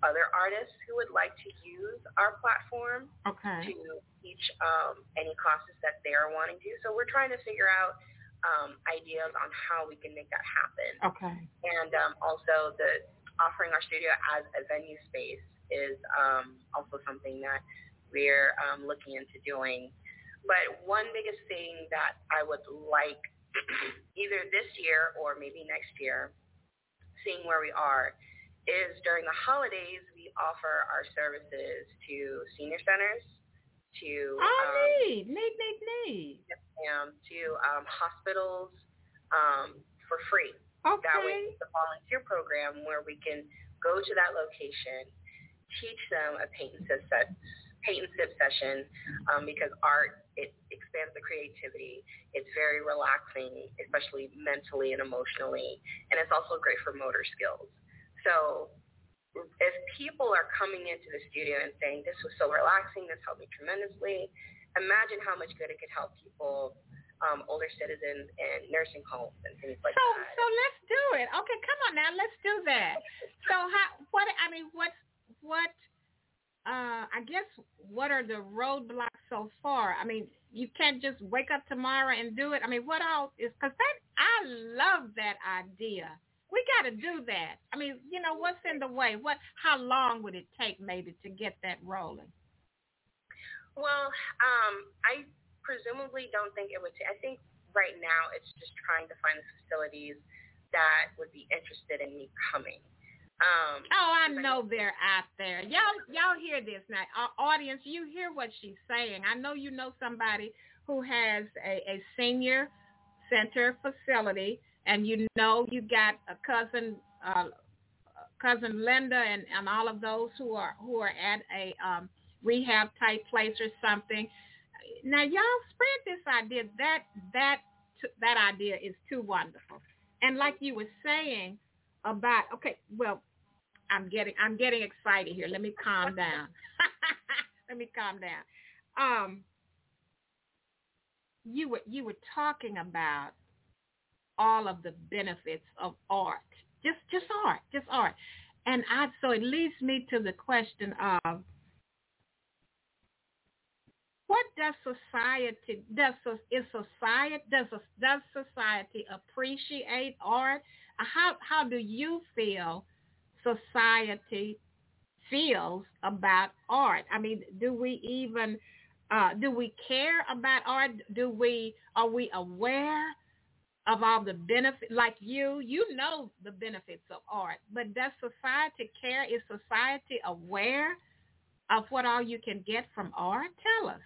other artists who would like to use our platform Okay. to teach any classes that they're wanting to. So we're trying to figure out ideas on how we can make that happen. Okay. And also the offering our studio as a venue space is also something that we're looking into doing. But one biggest thing that I would like either this year or maybe next year, seeing where we are, is during the holidays we offer our services to senior centers, to neat. to hospitals for free. Okay. That way it's a volunteer program where we can go to that location, teach them a paint and sip session because art, it expands the creativity. It's very relaxing, especially mentally and emotionally, and it's also great for motor skills. So if people are coming into the studio and saying, this was so relaxing, this helped me tremendously, imagine how much good it could help people, older citizens in nursing homes and things like that. So let's do it. Okay, come on now, let's do that. So what are the roadblocks so far? I mean, you can't just wake up tomorrow and do it. I mean, what else is, because I love that idea. We got to do that. I mean, what's in the way? How long would it take maybe to get that rolling? Well, I presumably don't think it would take. I think right now it's just trying to find the facilities that would be interested in me coming. I know they're out there. Y'all hear this now. Our audience, you hear what she's saying. I know you know somebody who has a senior center facility, and you got a cousin Linda and all of those who are at a rehab type place or something. Now y'all spread this idea. That idea is too wonderful. And like you were saying about, okay, well, I'm getting excited here. Let me calm down. You were talking about all of the benefits of art, just art, and so it leads me to the question of what does society appreciate art? How do you feel society feels about art? I mean, do we care about art? Are we aware of all the benefits? Like you know the benefits of art, but does society care? Is society aware of what all you can get from art? Tell us.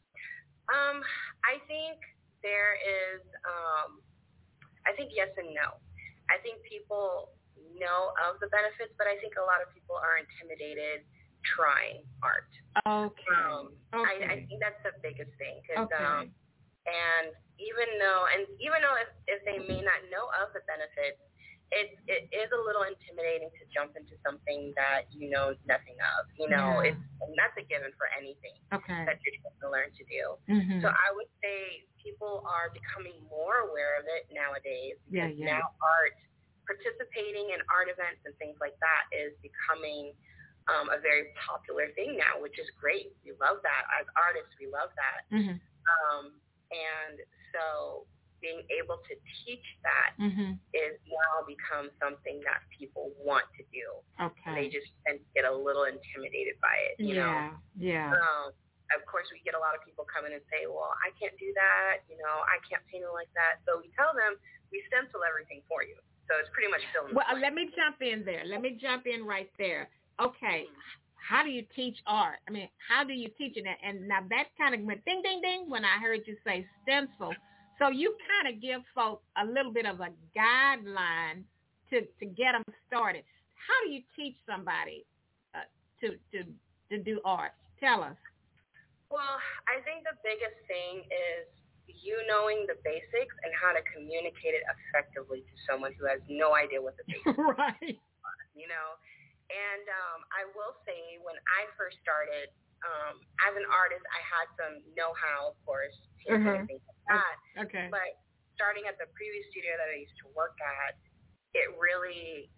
I think there is, I think yes and no. I think people know of the benefits, but I think a lot of people are intimidated trying art. Okay. I think that's the biggest thing. Cause, okay. And even though if they may not know of the benefits, it is a little intimidating to jump into something that you know nothing of. And that's a given for anything that you're trying to learn to do. Mm-hmm. So I would say people are becoming more aware of it nowadays. Because Yeah. now art, participating in art events and things like that is becoming a very popular thing now, which is great. We love that. As artists, we love that. Mm-hmm. And so being able to teach that is now become something that people want to do. Okay. And they just tend to get a little intimidated by it, you know? Yeah. Of course, we get a lot of people come in and say, well, I can't do that. I can't paint it like that. So we tell them we stencil everything for you. So it's pretty much filling. Well, let me jump in there. Let me jump in right there. Okay. How do you teach art? I mean, how do you teach it? And now that kind of went ding, ding, ding when I heard you say stencil. So you kind of give folks a little bit of a guideline to get them started. How do you teach somebody to do art? Tell us. Well, I think the biggest thing is you knowing the basics and how to communicate it effectively to someone who has no idea what the basics right. are, And I will say when I first started, as an artist, I had some know-how, of course, and things like that. Okay. But starting at the previous studio that I used to work at, it really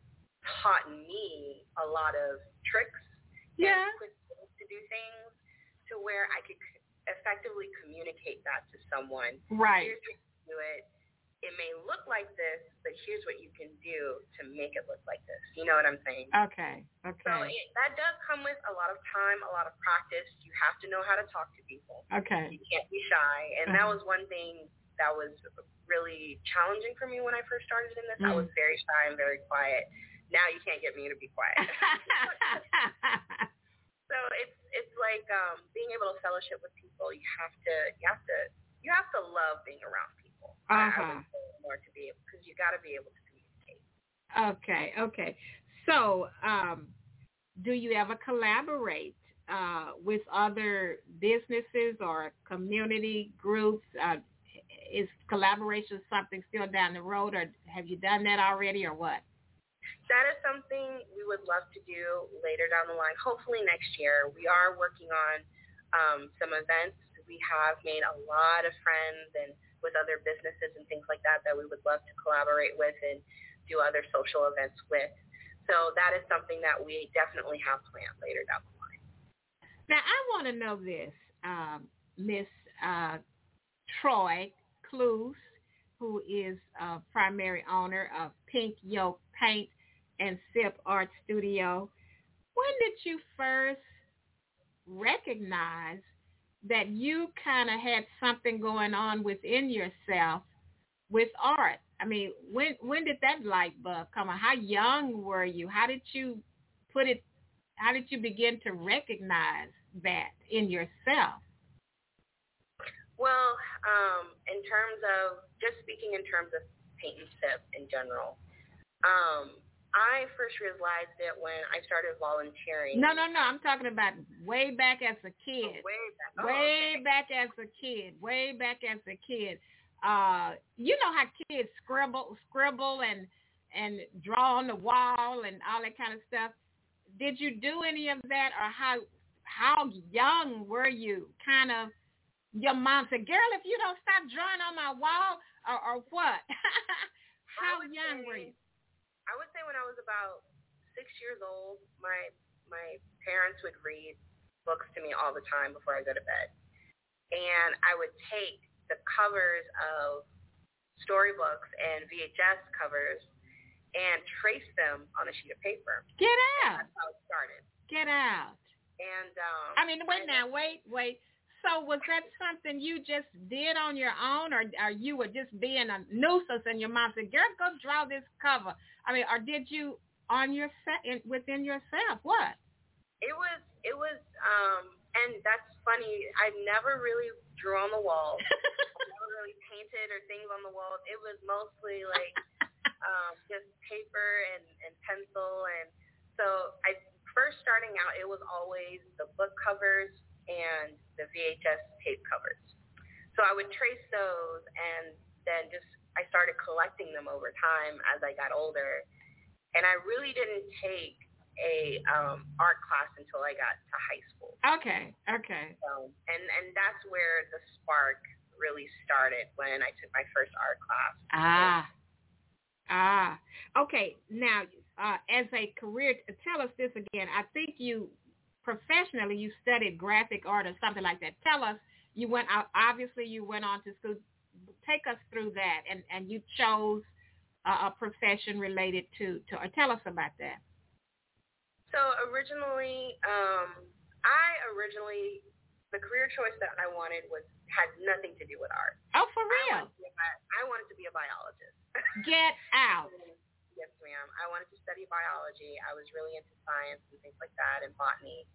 taught me a lot of tricks Yeah. and quick ways to do things to where I could effectively communicate that to someone. Right. Here's how you do it. It may look like this, but here's what you can do to make it look like this. You know what I'm saying? Okay. So Okay. that does come with a lot of time, a lot of practice. You have to know how to talk to people. Okay. You can't be shy. And that was one thing that was really challenging for me when I first started in this. I was very shy and very quiet. Now you can't get me to be quiet. So it's like being able to fellowship with people. You have to love being around people. I would say more to be able, because you got to be able to communicate. Okay. So, do you ever collaborate with other businesses or community groups? Is collaboration something still down the road, or have you done that already, or what? That is something we would love to do later down the line, hopefully next year. We are working on some events. We have made a lot of friends and with other businesses and things like that we would love to collaborate with and do other social events with. So that is something that we definitely have planned later down the line. Now, I want to know this, Miss Troy Clues, who is primary owner of Pink Yolk Paint and Sip Art Studio. When did you first recognize that you kind of had something going on within yourself with art? I mean, when did that light bulb come on? How young were you? How did you begin to recognize that in yourself? Well, in terms of, just speaking in terms of Paint and Sip in general, I first realized it when I started volunteering. No. I'm talking about way back as a kid. Way back as a kid. You know how kids scribble and draw on the wall and all that kind of stuff. Did you do any of that, or how young were you? Kind of, your mom said, "Girl, if you don't stop drawing on my wall," or what? How young were you? I would say when I was about 6 years old, my parents would read books to me all the time before I go to bed. And I would take the covers of storybooks and VHS covers and trace them on a sheet of paper. Get out. And that's how it started. Get out. And wait. So was that something you just did on your own, or you were just being a nuisance and your mom said, "Girl, go draw this cover"? I mean, or did you within yourself? What? It was, and that's funny. I never really drew on the walls. I never really painted or things on the walls. It was mostly like just paper and pencil. And so first starting out, it was always the book covers and the VHS tape covers. So I would trace those, and then I started collecting them over time as I got older. And I really didn't take a art class until I got to high school. Okay. So, and that's where the spark really started, when I took my first art class. Okay. Now, as a career, tell us this again. I think professionally you studied graphic art or something like that. Tell us, you went on to school. Take us through that, and you chose a profession related to or tell us about that. So originally, the career choice that I wanted had nothing to do with art. Oh, for real? I wanted to be a biologist. Get out. Yes, ma'am. I wanted to study biology. I was really into science and things like that, and botany.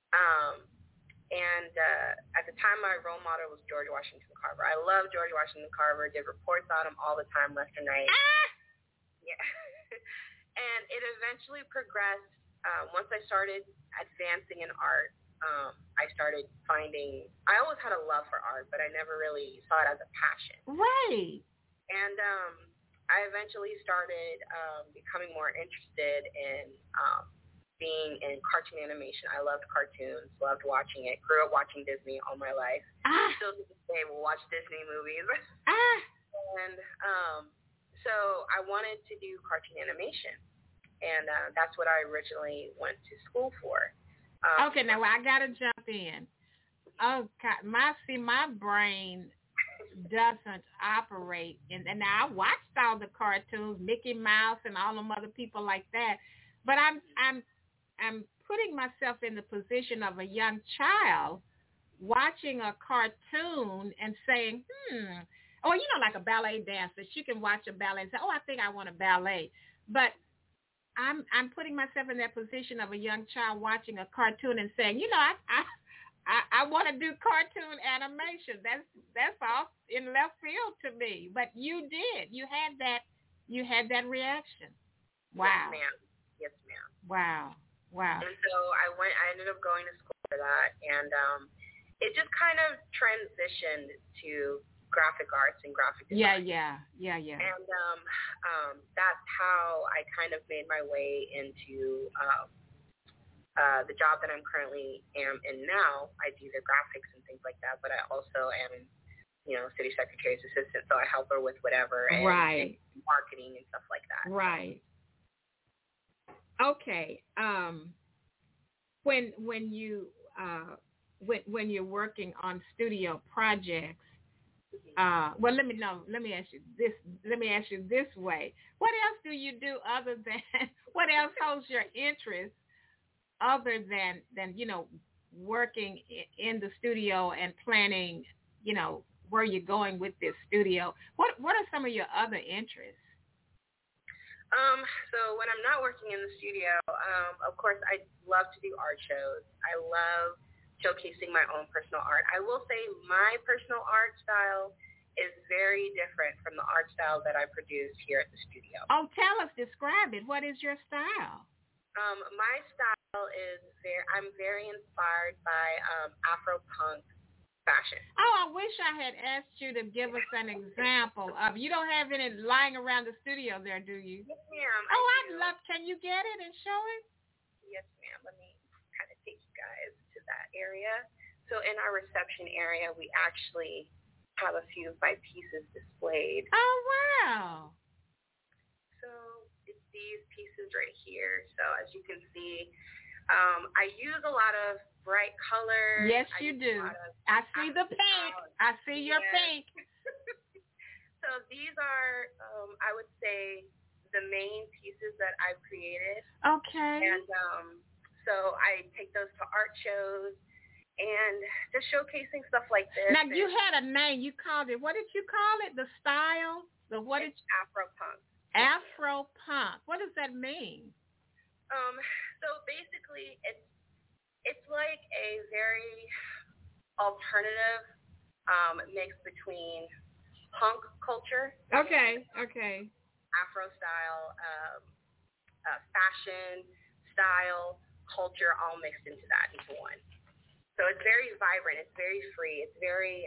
And at the time, my role model was George Washington Carver. I love George Washington Carver. Did reports on him all the time, left and right. Yeah. And it eventually progressed. Once I started advancing in art, I started finding, I always had a love for art, but I never really saw it as a passion. Right. And I eventually started becoming more interested in being in cartoon animation. I loved cartoons, loved watching it, grew up watching Disney all my life. Still to this day will watch Disney movies. And so I wanted to do cartoon animation. and that's what I originally went to school for. Okay, now I got to jump in. Oh, God, my brain doesn't operate. And now I watched all the cartoons, Mickey Mouse and all them other people like that. But I'm putting myself in the position of a young child watching a cartoon and saying, or, like a ballet dancer. She can watch a ballet and say, I think I want a ballet. But I'm putting myself in that position of a young child watching a cartoon and saying, I want to do cartoon animation. That's off in left field to me. But you did. You had that reaction. Wow. Yes, ma'am. Wow. And so I ended up going to school for that, and it just kind of transitioned to graphic arts and graphic design. Yeah. And that's how I kind of made my way into the job that I'm currently am in now. I do the graphics and things like that, but I also am, city secretary's assistant, so I help her with whatever and marketing and stuff like that. Right. Okay. When you're working on studio projects, well, let me ask you this way. What else do you do other than, what else holds your interest other than working in the studio and planning, where you're going with this studio? What are some of your other interests? So when I'm not working in the studio, of course, I love to do art shows. I love showcasing my own personal art. I will say my personal art style is very different from the art style that I produce here at the studio. Oh, describe it. What is your style? My style is I'm very inspired by Afro-punk fashion. Oh, I wish I had asked you to give us an example of. You don't have any lying around the studio there, do you? Yes, ma'am. I'd love. Can you get it and show it? Yes, ma'am. Let me kind of take you guys to that area. So in our reception area, we actually have a few of my pieces displayed. Oh, wow. So it's these pieces right here. So as you can see, I use a lot of bright colors. Yes, you do. I see the pink. I see your pink. So these are, I would say, the main pieces that I've created. Okay. And so I take those to art shows and just showcasing stuff like this. Now, you had a name. You called it, what did you call it? The style? It's Afro-punk. Afro-punk. What does that mean? So basically, it's like a very alternative mix between punk culture. Okay. Afro style, fashion, style, culture, all mixed into one. So it's very vibrant. It's very free. It's very,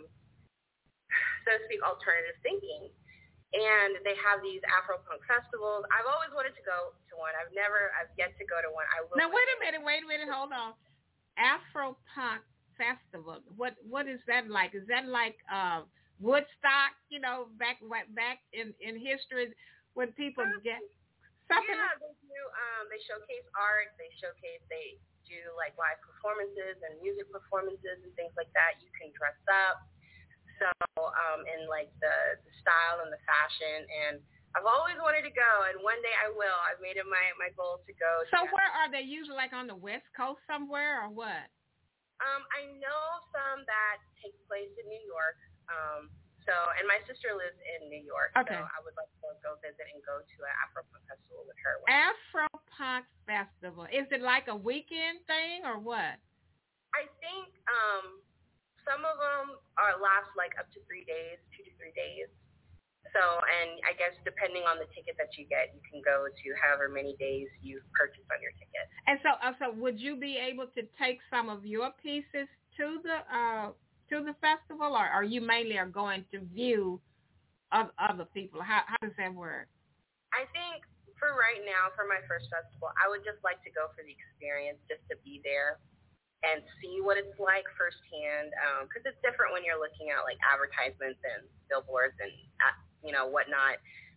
so to speak, alternative thinking. And they have these Afro-punk festivals. I've always wanted to go to one. I've yet to go to one. I will. Now, wait a minute, hold on. Afro-punk festival. What is that like? Is that like Woodstock, back in history when people get something? Yeah, they do. They showcase art. They do like live performances and music performances and things like that. You can dress up. So, in like the style and the fashion, and I've always wanted to go, and one day I will. I've made it my goal to go. So where are they usually, like on the West Coast somewhere, or what? I know some that take place in New York. And my sister lives in New York, okay. So I would like to go visit and go to an Afro-punk festival with her. Afro-punk festival. Is it like a weekend thing or what? I think some of them last like up to 3 days, 2 to 3 days. So, and I guess depending on the ticket that you get, you can go to however many days you purchase on your ticket. And so would you be able to take some of your pieces to the festival, or are you mainly are going to view other people? How does that work? I think for right now, for my first festival, I would just like to go for the experience, just to be there and see what it's like firsthand, because it's different when you're looking at like advertisements and billboards and whatnot.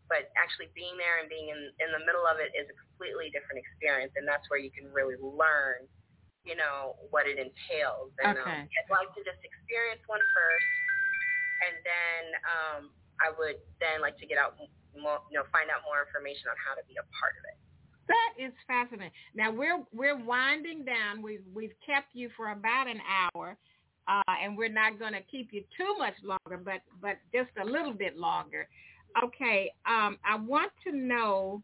but actually being there and being in the middle of it is a completely different experience, and that's where you can really learn, you know, what it entails. And I'd like to just experience one first, and then I would then like to get out more, you know, find out more information on how to be a part of it. That is fascinating. Now we're winding down. We've kept you for about an hour, and we're not going to keep you too much longer, but just a little bit longer. Okay. I want to know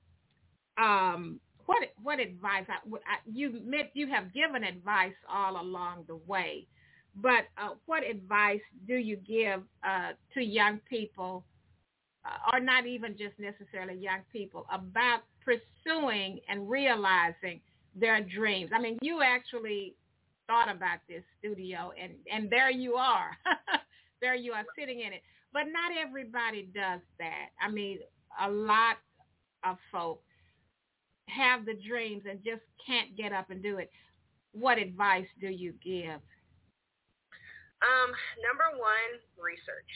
what advice you have given advice all along the way, but what advice do you give to young people, or not even just necessarily young people, about pursuing and realizing their dreams? I mean, you actually thought about this studio, and there you are. There you are sitting in it. But not everybody does that. I mean, a lot of folks have the dreams and just can't get up and do it. What advice do you give? Number one, research.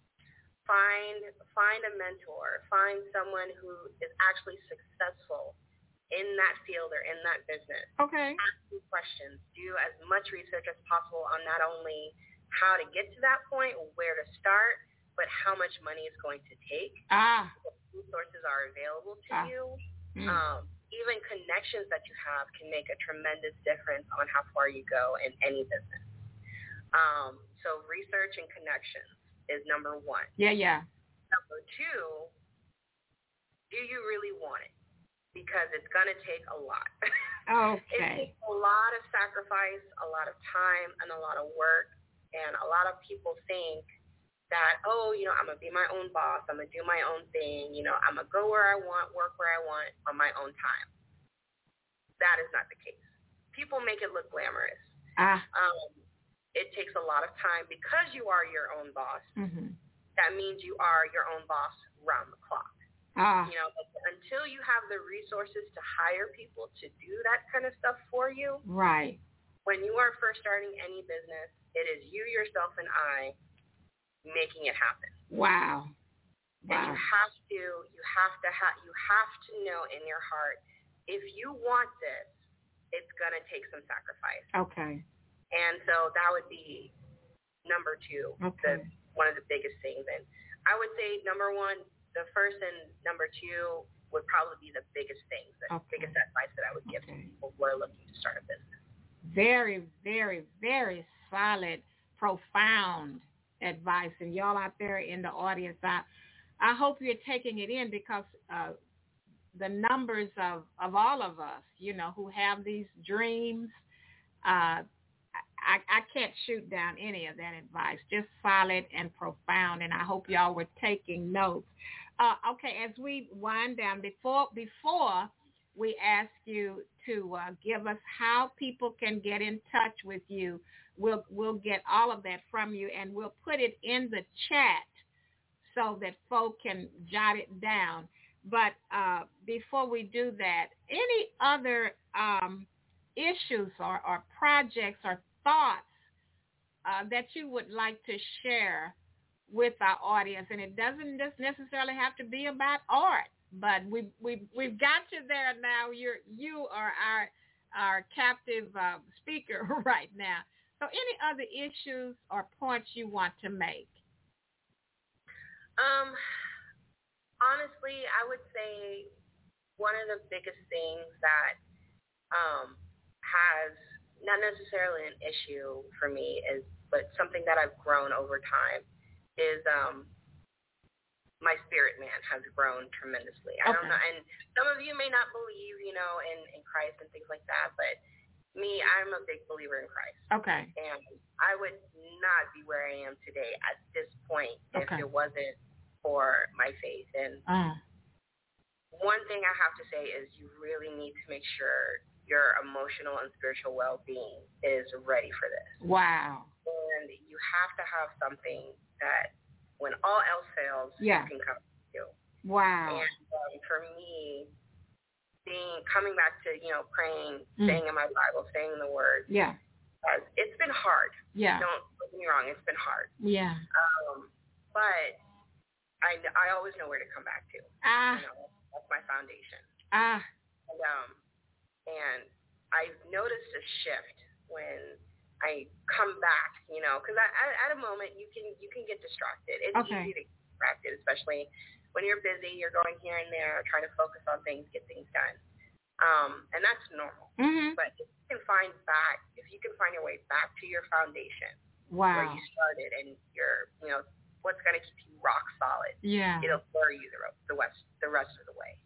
Find a mentor. Find someone who is actually successful in that field or in that business. Okay. Ask them questions. Do as much research as possible on not only how to get to that point, where to start, but how much money it's going to take. What resources are available to you. Even connections that you have can make a tremendous difference on how far you go in any business. So research and connections is number one. Yeah. Number two, do you really want it? Because it's going to take a lot. Okay. It takes a lot of sacrifice, a lot of time, and a lot of work. And a lot of people think that, you know, I'm going to be my own boss. I'm going to do my own thing. You know, I'm going to go where I want, work where I want on my own time. That is not the case. People make it look glamorous. It takes a lot of time because you are your own boss. Mm-hmm. That means you are your own boss round the clock. You know, until you have the resources to hire people to do that kind of stuff for you. Right. When you are first starting any business, it is you, yourself, and I making it happen. Wow. And you have to know in your heart, if you want this, it's gonna take some sacrifice. Okay. And so that would be number two. Okay. One of the biggest things. And I would say number one, the first, and number two would probably be the biggest things, the biggest advice that I would give to people who are looking to start a business. Very, very, very solid, profound advice. And y'all out there in the audience, I hope you're taking it in, because the numbers of all of us, you know, who have these dreams, I can't shoot down any of that advice. Just solid and profound, and I hope y'all were taking notes. Okay, as we wind down, before we ask you to give us how people can get in touch with you, we'll get all of that from you, and we'll put it in the chat so that folk can jot it down. But before we do that, any other issues or projects or thoughts that you would like to share with our audience? And it doesn't just necessarily have to be about art, but we've got you there now. You are our captive speaker right now. So any other issues or points you want to make? Honestly, I would say one of the biggest things that has not necessarily an issue for me but something that I've grown over time is my spirit man has grown tremendously. I don't know, and some of you may not believe, you know, in Christ and things like that, but me, I'm a big believer in Christ. Okay. And I would not be where I am today at this point if it wasn't for my faith. And one thing I have to say is you really need to make sure your emotional and spiritual well-being is ready for this. Wow. And you have to have something that when all else fails, you can come to. Wow. And for me, coming back to, you know, praying, staying in my Bible, staying in the Word. Yeah. It's been hard. Yeah. Don't get me wrong, it's been hard. Yeah. But I always know where to come back to. That's my foundation. And I've noticed a shift when I come back, because at a moment you can get distracted. It's easy to get distracted, especially when you're busy. You're going here and there, trying to focus on things, get things done, and that's normal. Mm-hmm. But if you can find your way back to your foundation, where you started, and what's going to keep you rock solid. Yeah, it'll carry you the rest of the way.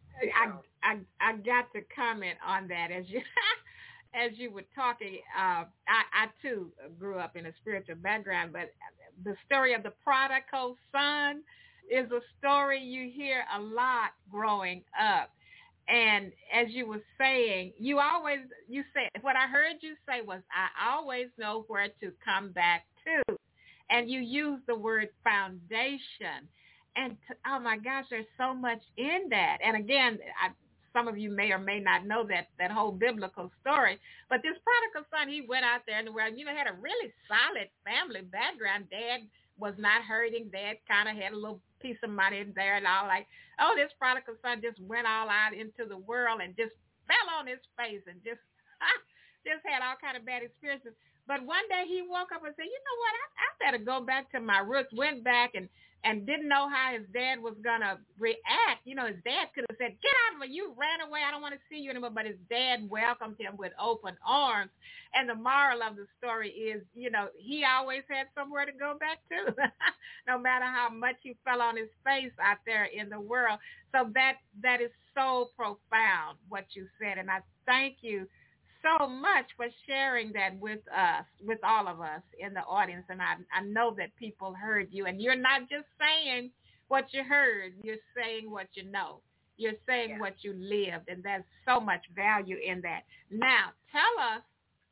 I got to comment on that as you were talking. I too grew up in a spiritual background, but the story of the prodigal son is a story you hear a lot growing up. And as you were saying, you said, what I heard you say was, I always know where to come back to. And you use the word foundation. And oh my gosh, there's so much in that. And again, some of you may or may not know that whole biblical story. But this prodigal son, he went out there in the world, had a really solid family background. Dad was not hurting. Dad kind of had a little piece of money there and all, like, oh, this prodigal son just went all out into the world and just fell on his face and just had all kind of bad experiences. But one day he woke up and said, you know what, I better go back to my roots. Went back and didn't know how his dad was going to react. His dad could have said, get out of me, you ran away, I don't want to see you anymore. But his dad welcomed him with open arms. And the moral of the story is, he always had somewhere to go back to, no matter how much he fell on his face out there in the world. So that is so profound, what you said. And I thank you so much for sharing that with us, with all of us in the audience. And I know that people heard you. And you're not just saying what you heard. You're saying what you know. You're saying what you lived. And there's so much value in that. Now, tell us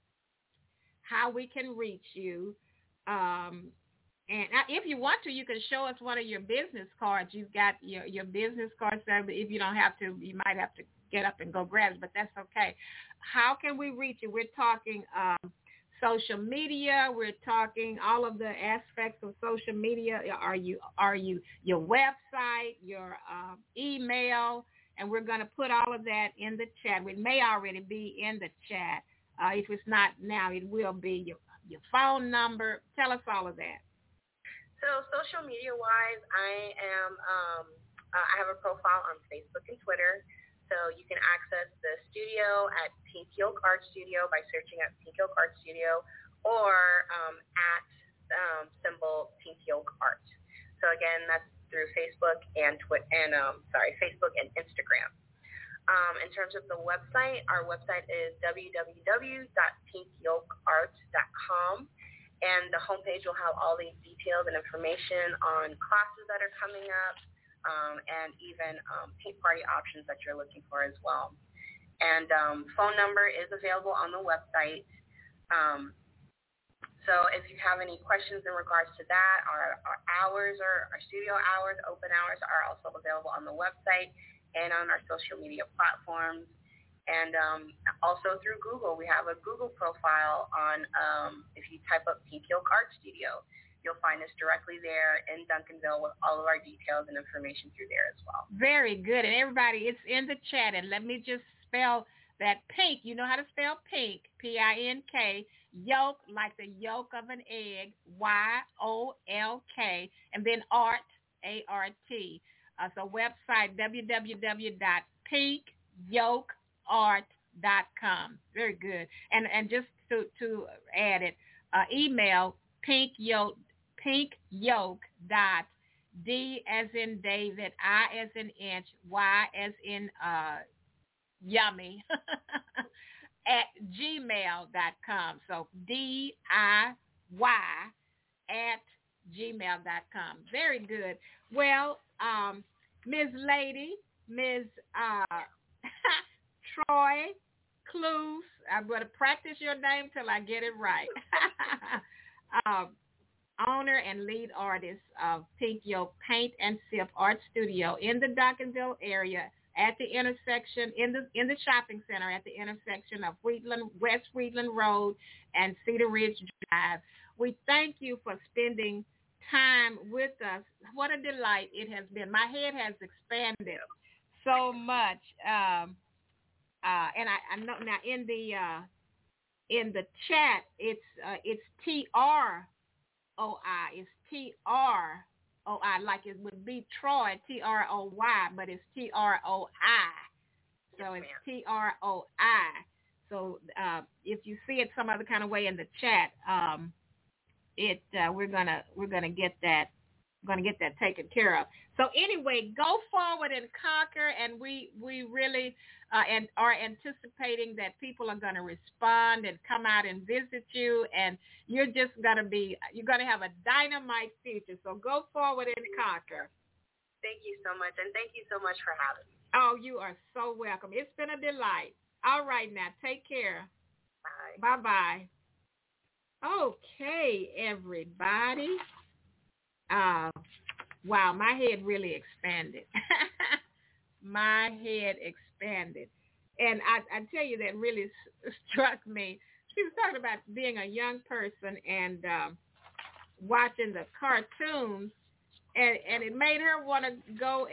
how we can reach you. And if you want to, you can show us one of your business cards. You've got your business cards there. But if you don't have to, you might have to get up and go grab it, but that's okay. How can we reach you? We're talking social media. We're talking all of the aspects of social media. Are you your website, your email, and we're going to put all of that in the chat. It may already be in the chat. If it's not now, it will be your phone number. Tell us all of that. So social media-wise, I have a profile on Facebook and Twitter. So you can access the studio at Pink Yolk Art Studio by searching at Pink Yolk Art Studio, or at symbol Pink Yolk Art. So again, that's through Facebook and Facebook and Instagram. In terms of the website, our website is www.pinkyolkart.com, and the homepage will have all these details and information on classes that are coming up. And even paint party options that you're looking for as well. And phone number is available on the website. So if you have any questions in regards to that, our hours, or our studio hours, open hours are also available on the website and on our social media platforms. And also through Google, we have a Google profile on, if you type up Pink Yolk Art Studio, you'll find us directly there in Duncanville with all of our details and information through there as well. Very good. And everybody, it's in the chat. And let me just spell that pink. You know how to spell pink, P-I-N-K, yolk, like the yolk of an egg, Y-O-L-K, and then art, A-R-T. So website, www.pinkyolkart.com. Very good. And just to add it, email pinkyolk.D as in David, I as in inch, Y as in yummy, at gmail.com. So D-I-Y at gmail.com. Very good. Well, Ms. Lady, Ms. Troy Clues, I'm going to practice your name till I get it right. Owner and lead artist of Pink Yolk Paint and Sip Art Studio in the Duncanville area at the intersection, in the shopping center at the intersection of West Wheatland Road and Cedar Ridge Drive. We thank you for spending time with us. What a delight it has been. My head has expanded so much. And I know now in the chat it's TROI. It's TROI, like it would be Troy, TROY, but it's TROI. So it's TROI. So if you see it some other kind of way in the chat, we're gonna get that taken care of. So anyway, go forward and conquer, and we really and are anticipating that people are going to respond and come out and visit you, and you're going to have a dynamite future. So go forward and conquer. Thank you so much, and thank you so much for having me. Oh, you are so welcome. It's been a delight. All right, now take care. Bye. Bye-bye. Okay, everybody. Wow, my head really expanded. My head expanded. And I tell you, that really struck me. She was talking about being a young person and watching the cartoons, and it made her want to go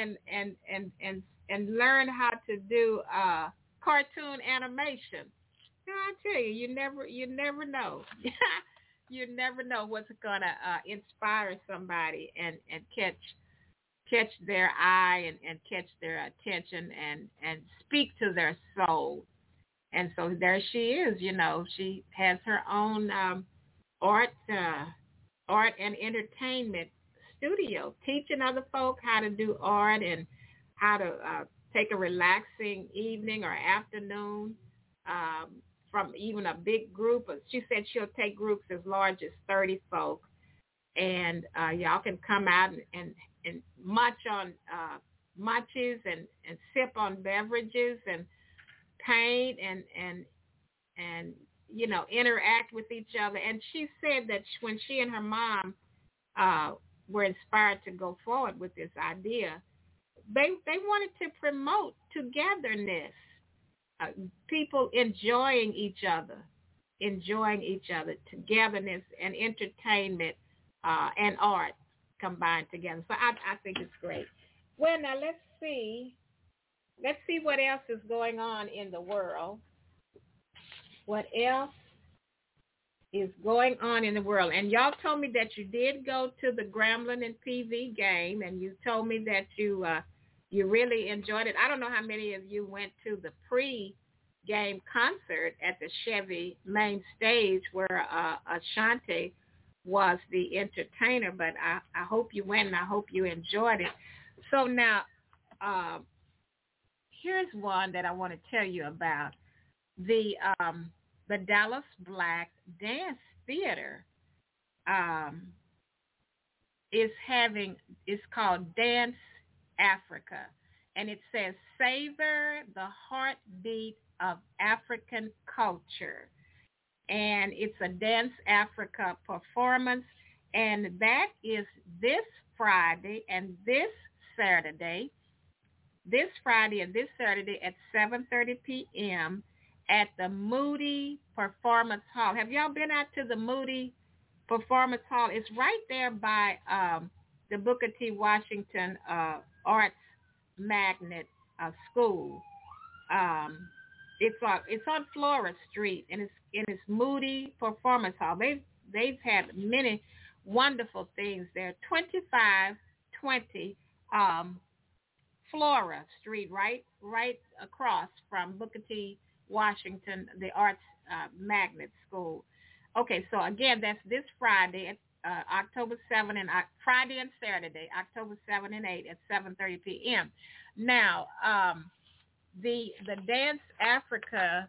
and learn how to do cartoon animation. I tell you, you never know. You never know what's going to inspire somebody and catch their eye and catch their attention and speak to their soul. And so there she is. She has her own art and entertainment studio, teaching other folk how to do art and how to take a relaxing evening or afternoon from even a big group. She said she'll take groups as large as 30 folk, and y'all can come out and munch on munchies and sip on beverages and paint and interact with each other. And she said that when she and her mom were inspired to go forward with this idea, they wanted to promote togetherness, people enjoying each other, togetherness and entertainment and art combined together. So I think it's great. Well, now let's see what else is going on in the world. What else is going on in the world? And y'all told me that you did go to the Grambling and PV game, and you told me that you really enjoyed it. I don't know how many of you went to the pre-game concert at the Chevy main stage where Ashanti was the entertainer, but I hope you went and I hope you enjoyed it. So now, here's one that I want to tell you about. The Dallas Black Dance Theater is called Dance Africa, and it says savor the heartbeat of African culture. And it's a Dance Africa performance, and that is this Friday and this Saturday. This Friday and this Saturday at 7:30 p.m. at the Moody Performance Hall. Have y'all been out to the Moody Performance Hall? It's right there by the Booker T. Washington Arts Magnet School. It's on Flora Street, and it's Moody Performance Hall. They've had many wonderful things there. 2520 Flora Street, right across from Booker T. Washington, the Arts Magnet School. Okay, so again, that's this Friday, October 7 and Friday and Saturday, October 7 and 8 at 7:30 p.m. Now, the Dance Africa,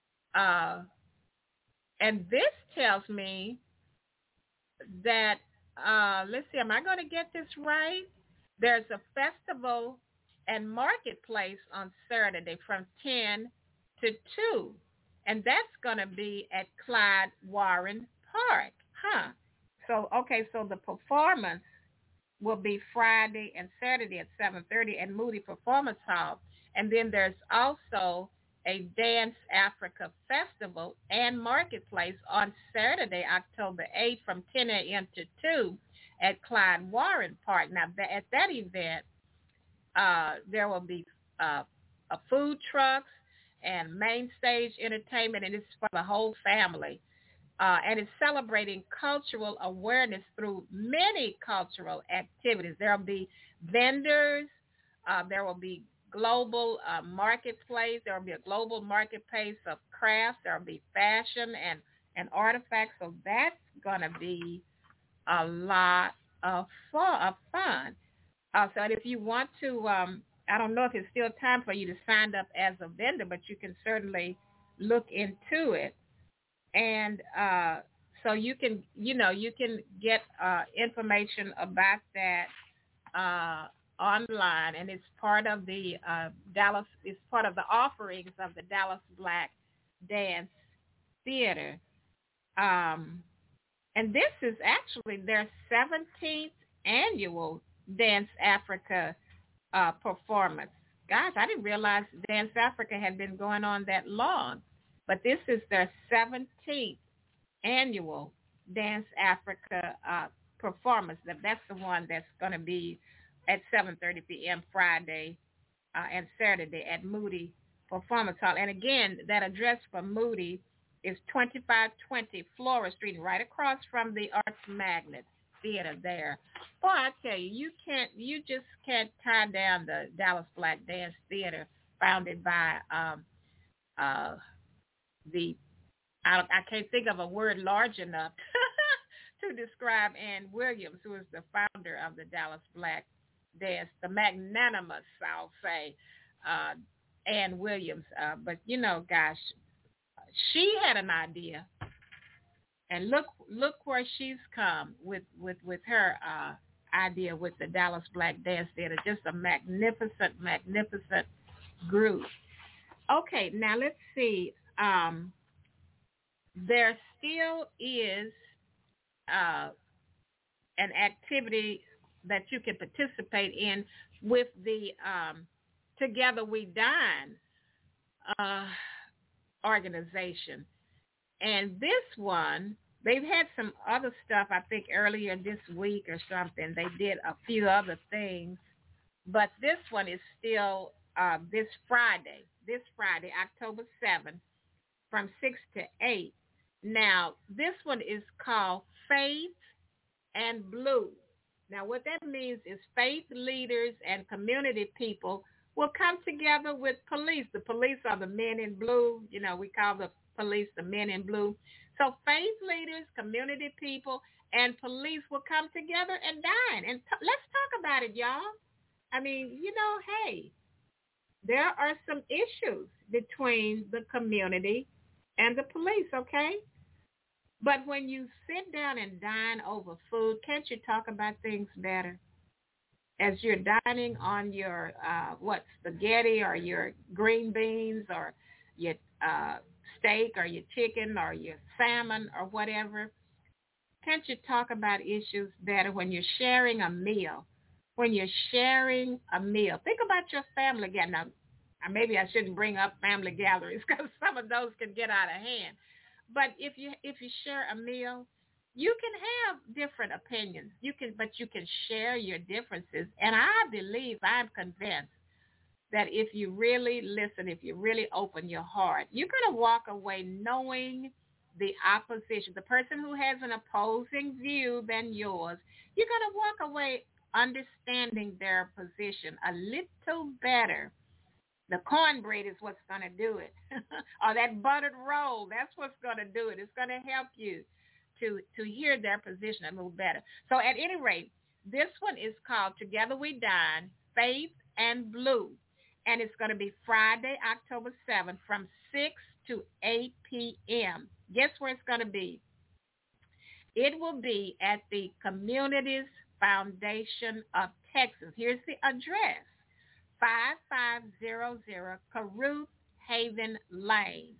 and this tells me that, let's see, am I going to get this right? There's a festival and marketplace on Saturday from 10 to 2, and that's going to be at Clyde Warren Park, So the performance will be Friday and Saturday at 7:30 at Moody Performance Hall. And then there's also a Dance Africa Festival and Marketplace on Saturday, October 8th from 10 a.m. to 2 at Clyde Warren Park. Now, at that event, there will be food trucks and main stage entertainment, and it's for the whole family. And it's celebrating cultural awareness through many cultural activities. There will be vendors. There will be global marketplace. There will be a global marketplace of crafts. There will be fashion and artifacts. So that's going to be a lot of fun. So if you want to, I don't know if it's still time for you to sign up as a vendor, but you can certainly look into it. And so you can get information about that online, and it's part of the Dallas. It's part of the offerings of the Dallas Black Dance Theater. And this is actually their 17th annual Dance Africa performance. Gosh, I didn't realize Dance Africa had been going on that long. But this is their 17th annual Dance Africa performance. That's the one that's going to be at 7:30 p.m. Friday and Saturday at Moody Performance Hall. And again, that address for Moody is 2520 Flora Street, right across from the Arts Magnet Theater there. Boy, I tell you, you just can't tie down the Dallas Black Dance Theater, founded by I can't think of a word large enough to describe Ann Williams, who is the founder of the Dallas Black Dance, the magnanimous, I'll say, Ann Williams. But, gosh, she had an idea, and look where she's come with her idea with the Dallas Black Dance Theater. Just a magnificent group. Okay, now let's see. There still is an activity that you can participate in with the Together We Dine organization. And this one, they've had some other stuff, I think, earlier this week or something. They did a few other things. But this one is still this Friday, October 7th, from 6 to 8. Now, this one is called Faith and Blue. Now, what that means is faith leaders and community people will come together with police. The police are the men in blue. We call the police the men in blue. So faith leaders, community people, and police will come together and dine. And let's talk about it, y'all. I mean, hey, there are some issues between the community and the police, okay? But when you sit down and dine over food, can't you talk about things better? As you're dining on your, spaghetti or your green beans or your steak or your chicken or your salmon or whatever, can't you talk about issues better when you're sharing a meal? When you're sharing a meal, think about your family again. Now, maybe I shouldn't bring up family gatherings because some of those can get out of hand. But if you share a meal, you can have different opinions. But you can share your differences. And I'm convinced that if you really listen, if you really open your heart, you're going to walk away knowing the opposition, the person who has an opposing view than yours. You're going to walk away understanding their position a little better. The cornbread is what's going to do it. Or that buttered roll, that's what's going to do it. It's going to help you to hear their position a little better. So at any rate, this one is called Together We Dine, Faith and Blue. And it's going to be Friday, October 7th from 6 to 8 p.m. Guess where it's going to be? It will be at the Communities Foundation of Texas. Here's the address. 5500 Caruth Haven Lane,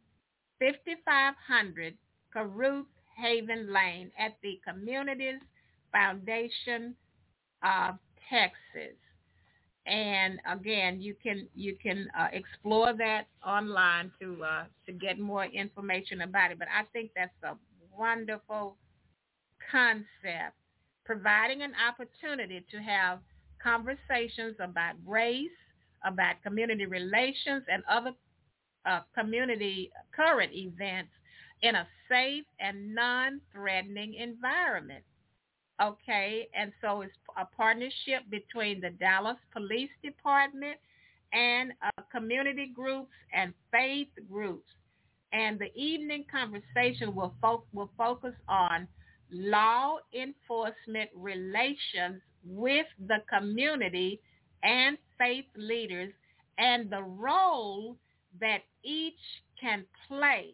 5500 Caruth Haven Lane at the Communities Foundation of Texas. And again, you can explore that online to get more information about it. But I think that's a wonderful concept, providing an opportunity to have conversations about race, about community relations, and other community current events in a safe and non-threatening environment. Okay, and so it's a partnership between the Dallas Police Department and community groups and faith groups. And the evening conversation will focus on law enforcement relations with the community and faith leaders and the role that each can play,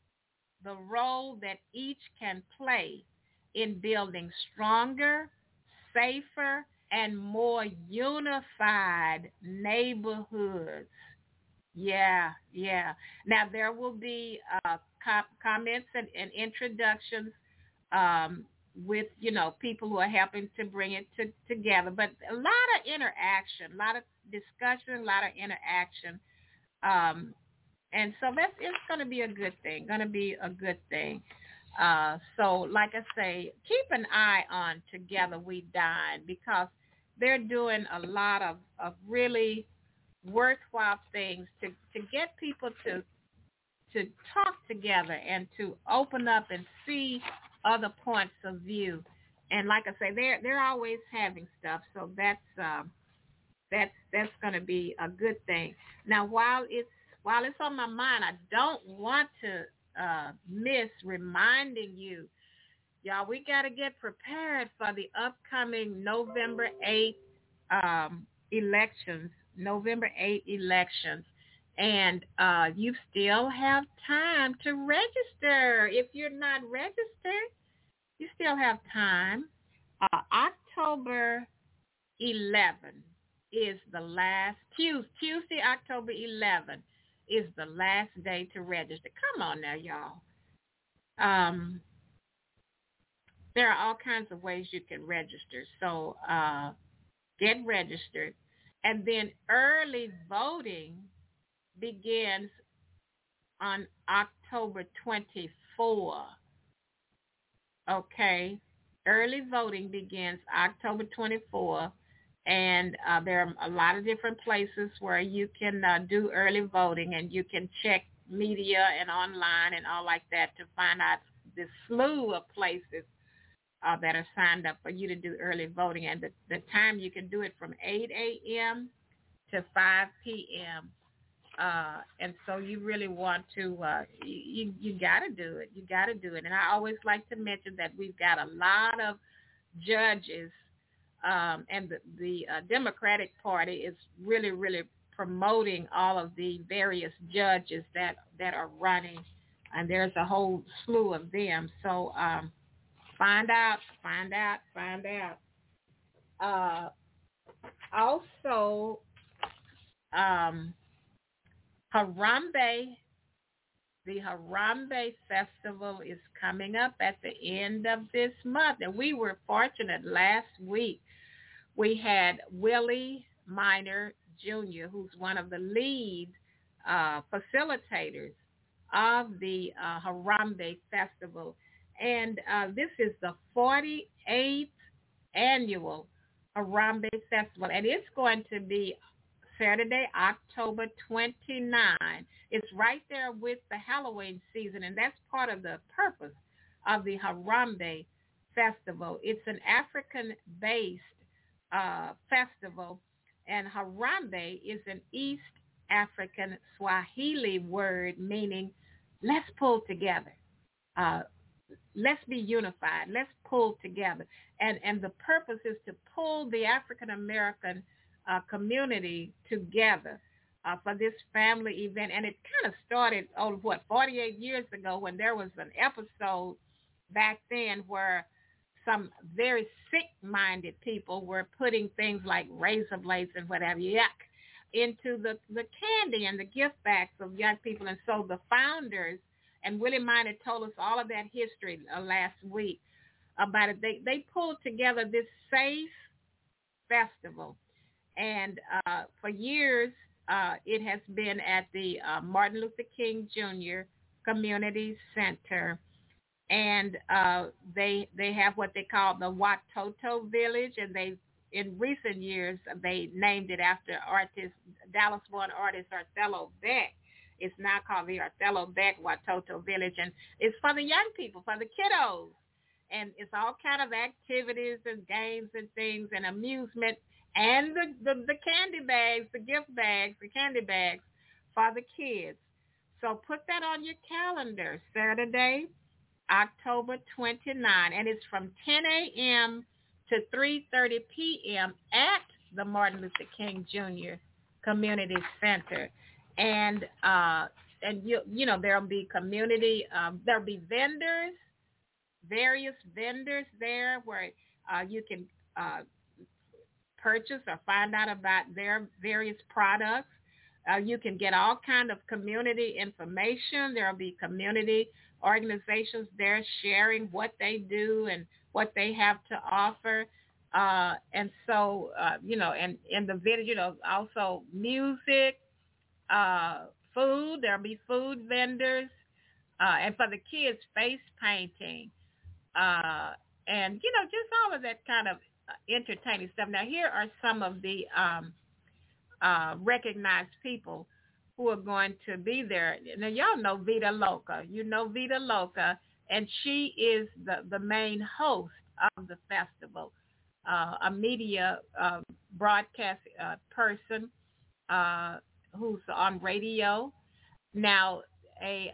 in building stronger, safer, and more unified neighborhoods. Yeah. Now, there will be comments and introductions with, people who are helping to bring it together. But a lot of interaction, a lot of discussion, a lot of interaction. And so it's going to be a good thing, So like I say, keep an eye on Together We Dine, because they're doing a lot of really worthwhile things to get people to talk together and to open up and see other points of view. And like I say, they're always having stuff, so that's going to be a good thing. Now, while it's on my mind, I don't want to miss reminding you, y'all, we got to get prepared for the upcoming November 8th elections. And you still have time to register. If you're not registered, you still have time. October 11th is the last, Tuesday, October 11th is the last day to register. Come on now, y'all. There are all kinds of ways you can register. So get registered. And then early voting begins on October 24. Okay? Early voting begins October 24. And there are a lot of different places where you can do early voting, and you can check media and online and all like that to find out the slew of places that are signed up for you to do early voting. And the time you can do it from 8 a.m. to 5 p.m. And so you really want to, you got to do it. You got to do it. And I always like to mention that we've got a lot of judges, and the Democratic Party is really, really promoting all of the various judges that are running, and there's a whole slew of them. So find out. Also, Harambe, the Harambe Festival is coming up at the end of this month, and we were fortunate last week. We had Willie Minor Jr., who's one of the lead facilitators of the Harambe Festival. And this is the 48th annual Harambe Festival, and it's going to be Saturday, October 29. It's right there with the Halloween season, and that's part of the purpose of the Harambe Festival. It's an African-based festival, and Harambe is an East African Swahili word meaning let's pull together. Let's be unified. Let's pull together. And the purpose is to pull the African-American community together for this family event. And it kind of started, 48 years ago when there was an episode back then where some very sick-minded people were putting things like razor blades and whatever, into the candy and the gift bags of young people. And so the founders, and Willie Minor told us all of that history last week about it. They pulled together this safe festival. And for years, it has been at the Martin Luther King Jr. Community Center. and they have what they call the Watoto Village, and they in recent years they named it after Dallas-born artist Othello Beck. It's now called the Othello Beck Watoto Village, and it's for the young people, for the kiddos, and it's all kind of activities and games and things and amusement, and the candy bags, the gift bags, the candy bags for the kids. So put that on your calendar, Saturday, October 29, and it's from 10 a.m. to 3:30 p.m. at the Martin Luther King Jr. Community Center. And you know there'll be there'll be vendors, various vendors there where you can purchase or find out about their various products. You can get all kind of community information. There'll be community organizations there sharing what they do and what they have to offer. And so, and in the video, also music, food. There'll be food vendors. And for the kids, face painting. And, just all of that kind of entertaining stuff. Now, here are some of the recognized people who are going to be there. Now, y'all know Vida Loca. You know Vida Loca, and she is the main host of the festival, a media broadcast person who's on radio. Now, the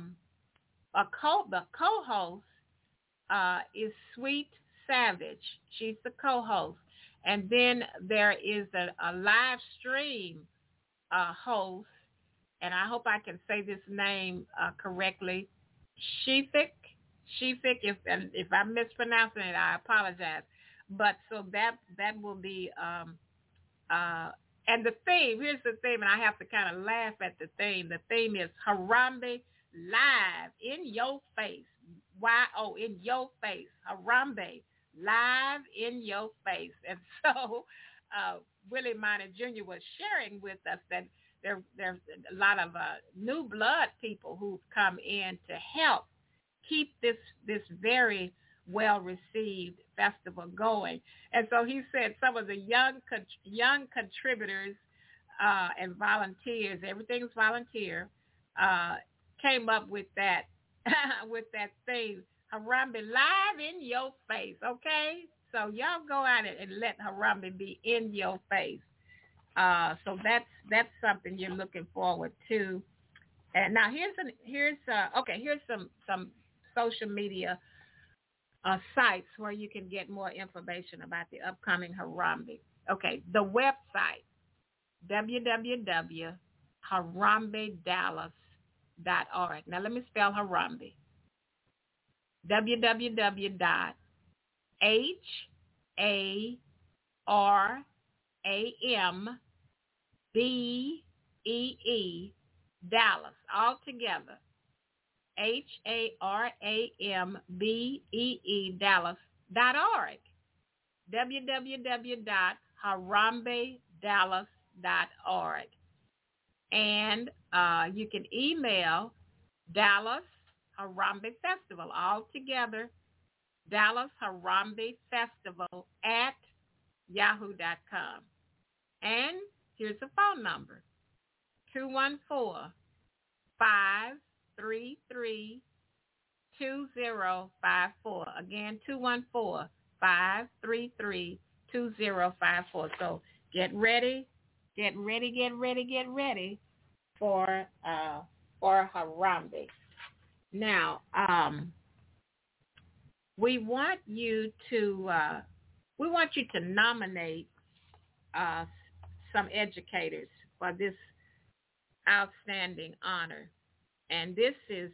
co-host is Sweet Savage. She's the co-host. And then there is a live stream host, and I hope I can say this name correctly, Shefik. If I'm mispronouncing it, I apologize. But so that will be, and the theme, here's the theme, and I have to kind of laugh at the theme. The theme is Harambe Live in Your Face. Y-O, in your face. Harambe Live in Your Face. And so Willie Minor Jr. was sharing with us that there's a lot of new blood people who've come in to help keep this very well-received festival going. And so he said some of the young contributors and volunteers, everything's volunteer, came up with that with that theme, Harambe Live in Your Face, okay? So y'all go out and let Harambe be in your face. So that's something you're looking forward to. And now here's some social media sites where you can get more information about the upcoming Harambe. Okay, the website, www.harambedallas.org. Now let me spell Harambe. www.harambee Dallas, all together. HARAMBEE Dallas.org. www.harambedallas.org. And you can email Dallas Harambe Festival, all together, Dallas Harambe Festival at yahoo.com. And here's the phone number, 214-533-2054. Again, 214-533-2054. So get ready for Harambe. Now, we want you to nominate some educators for this outstanding honor, and this is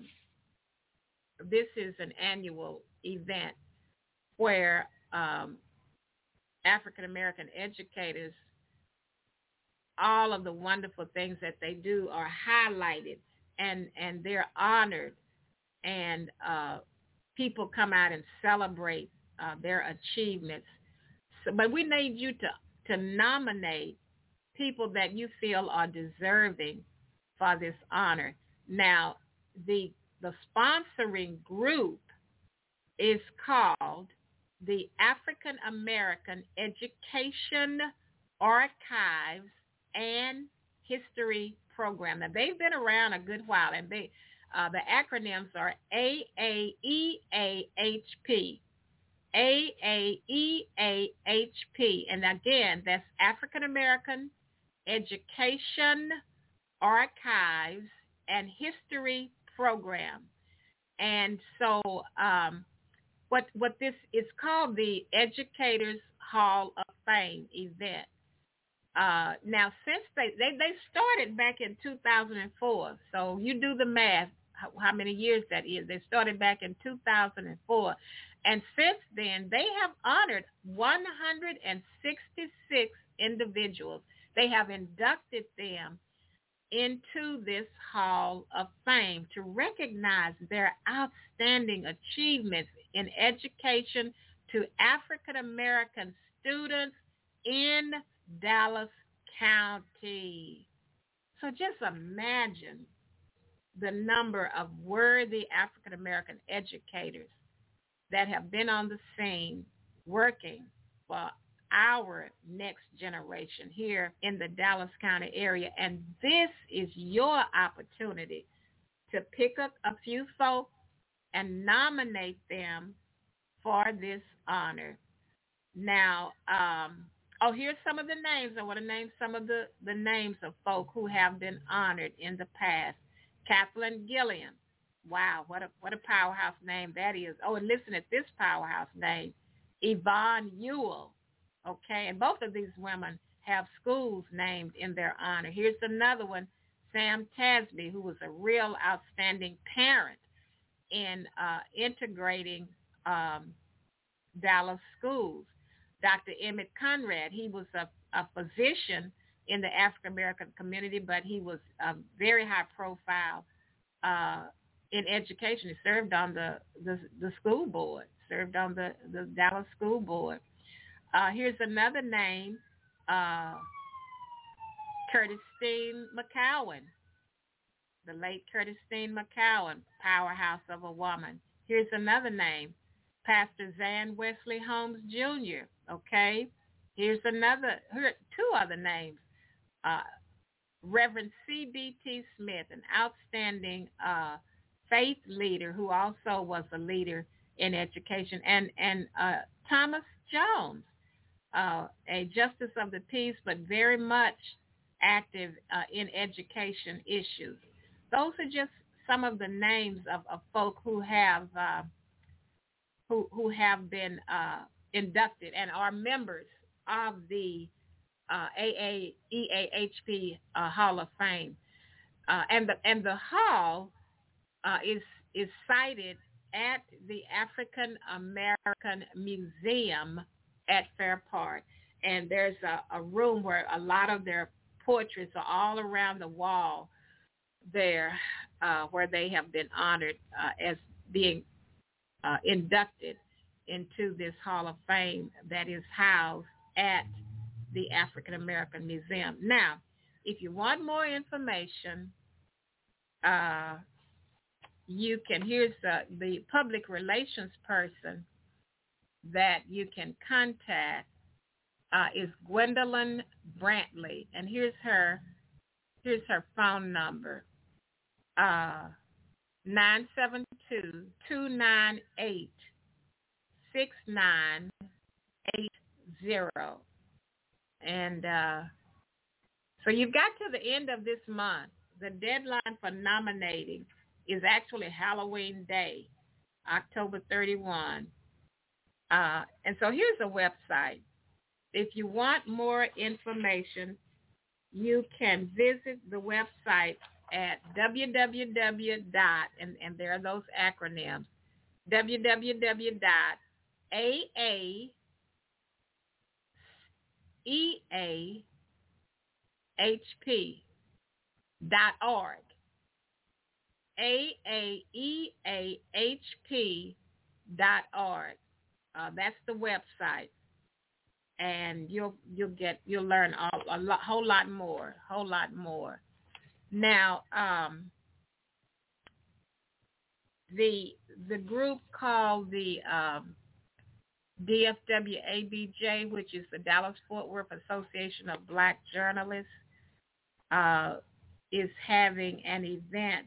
an annual event where African American educators, all of the wonderful things that they do are highlighted and they're honored, and people come out and celebrate their achievements. So, but we need you to nominate people that you feel are deserving for this honor. Now, the the sponsoring group is called the African American Education Archives and History Program. Now, they've been around a good while, and the acronyms are AAEAHP. AAEAHP. And again, that's African American Education Archives and History Program. And so what this is called, the Educators Hall of Fame event. Now, since they started back in 2004, so you do the math, how many years that is. They started back in 2004. And since then, they have honored 166 individuals. They have inducted them into this Hall of Fame to recognize their outstanding achievements in education to African American students in Dallas County. So just imagine the number of worthy African American educators that have been on the scene working for our next generation here in the Dallas County area. And this is your opportunity to pick up a few folks and nominate them for this honor. Now, here's some of the names. I want to name some of the names of folk who have been honored in the past. Kathleen Gilliam. Wow, what a powerhouse name that is. Oh, and listen at this powerhouse name, Yvonne Ewell. Okay, and both of these women have schools named in their honor. Here's another one, Sam Tasby, who was a real outstanding parent in integrating Dallas schools. Dr. Emmett Conrad, he was a physician in the African American community, but he was very high profile in education. He served on the school board, served on the Dallas school board. Here's another name, Curtis Steen McCowan, the late Curtis Steen McCowan, powerhouse of a woman. Here's another name, Pastor Zan Wesley Holmes Jr., okay? Here's two other names, Reverend C.B.T. Smith, an outstanding faith leader who also was a leader in education, and Thomas Jones, a justice of the peace, but very much active in education issues. Those are just some of the names of folk who have been inducted and are members of the AAEAHP Hall of Fame, and the hall is cited at the African American Museum at Fair Park, and there's a room where a lot of their portraits are all around the wall there, where they have been honored as being inducted into this Hall of Fame that is housed at the African American Museum. Now, if you want more information, you can, here's the public relations person that you can contact is Gwendolyn Brantley, and here's her phone number, 972-298-6980. And so you've got to the end of this month. The deadline for nominating is actually Halloween Day, October 31. And so here's a website. If you want more information, you can visit the website at www. And there are those acronyms, www.aaehp.org. aaehp.org. That's the website, and you'll learn a whole lot more. Now, the group called the DFW-ABJ, which is the Dallas-Fort Worth Association of Black Journalists, is having an event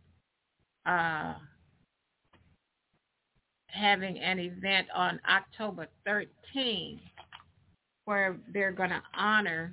on October 13th where they're going to honor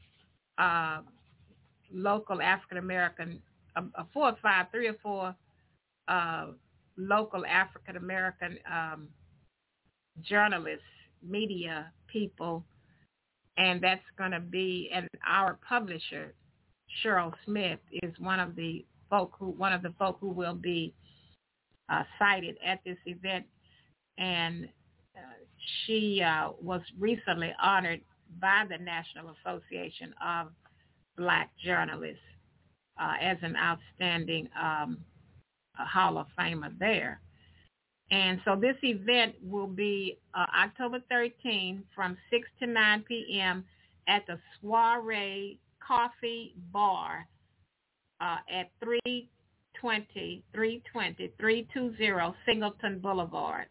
local African American, three or four local African American journalists, media people, and that's going to be, and our publisher Cheryl Smith is one of the folk who will be cited at this event, and she was recently honored by the National Association of Black Journalists as an outstanding Hall of Famer there. And so this event will be October 13th from 6 to 9 p.m. at the Soiree Coffee Bar at 320 Singleton Boulevard,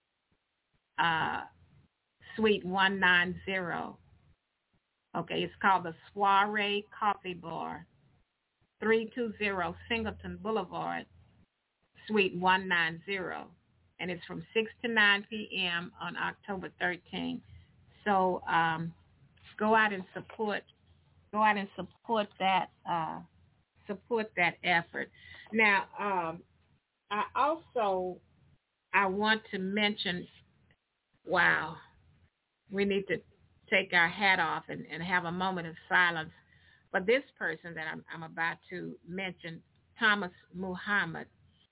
Suite 190. Okay, it's called the Soiree Coffee Bar, 320 Singleton Boulevard, Suite 190. And it's from 6 to 9 p.m. on October 13th. So go out and support that effort. Now, I want to mention, wow, we need to take our hat off and have a moment of silence. But this person that I'm about to mention, Thomas Muhammad,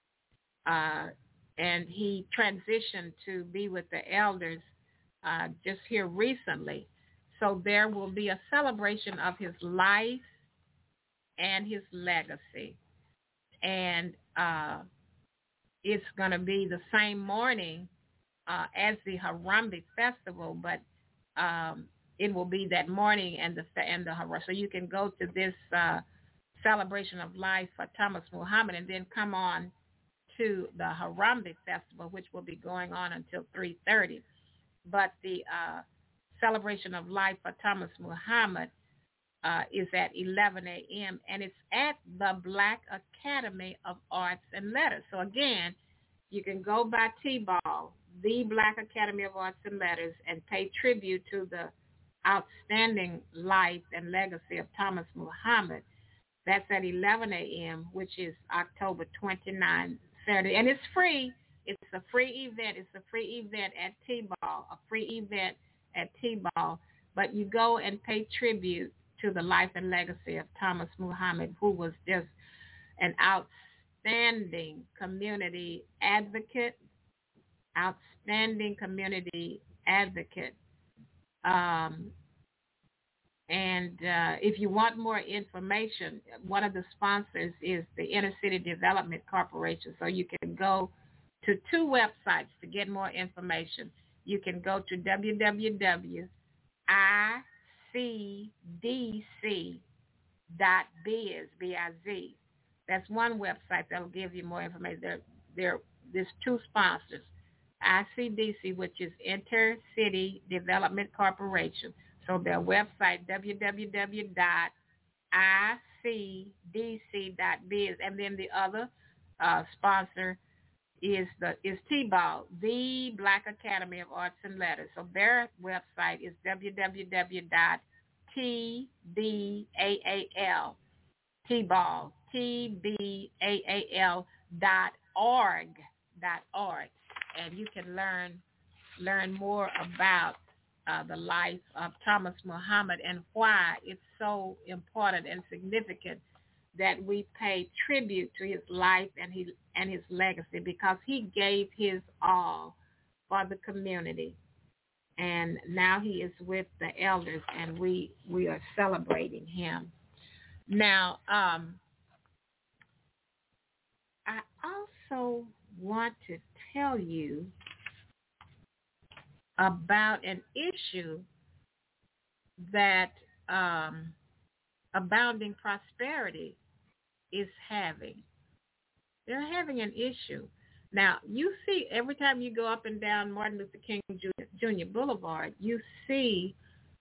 and he transitioned to be with the elders just here recently. So there will be a celebration of his life and his legacy. And it's going to be the same morning as the Harambee Festival, but it will be that morning and the Harambee. So you can go to this celebration of life for Thomas Muhammad and then come on to the Harambee Festival, which will be going on until 3:30. But the celebration of life for Thomas Muhammad is at 11 a.m. and it's at the Black Academy of Arts and Letters. So again, you can go by T-Ball, the Black Academy of Arts and Letters, and pay tribute to the outstanding life and legacy of Thomas Muhammad. That's at 11 a.m., which is October 29th, Saturday. And it's free. It's a free event. It's a free event at T-Ball, But you go and pay tribute to the life and legacy of Thomas Muhammad, who was just an outstanding community advocate. If you want more information, one of the sponsors is the Inner City Development Corporation. So you can go to two websites to get more information. You can go to www.icdc.biz, B-I-Z. That's one website that will give you more information. There's two sponsors, ICDC, which is Intercity Development Corporation. So their website, www.icdc.biz, and then the other sponsor is T-Ball, the Black Academy of Arts and Letters. So their website is tball.org, and you can learn more about the life of Thomas Muhammad and why it's so important and significant that we pay tribute to his life and his legacy, because he gave his all for the community. And now he is with the elders, and we are celebrating him. Now, I also want to tell you about an issue that Abounding Prosperity is having. They're having an issue. Now, you see every time you go up and down Martin Luther King Jr. Boulevard, you see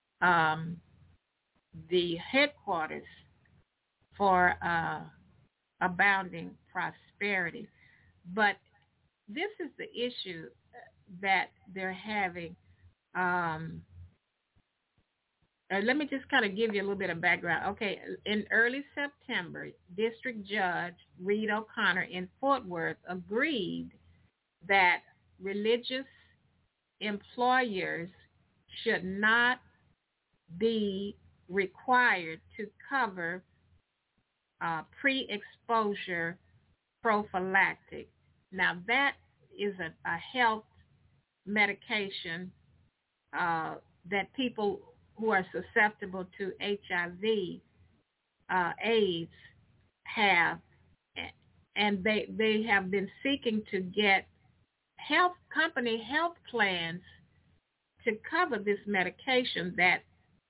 the headquarters for Abounding Prosperity. But this is the issue that they're having. Let me just kind of give you a little bit of background. Okay, in early September, District Judge Reed O'Connor in Fort Worth agreed that religious employers should not be required to cover pre-exposure prophylactic. Now, that is a health medication that people who are susceptible to HIV, AIDS have, and they have been seeking to get company health plans to cover this medication that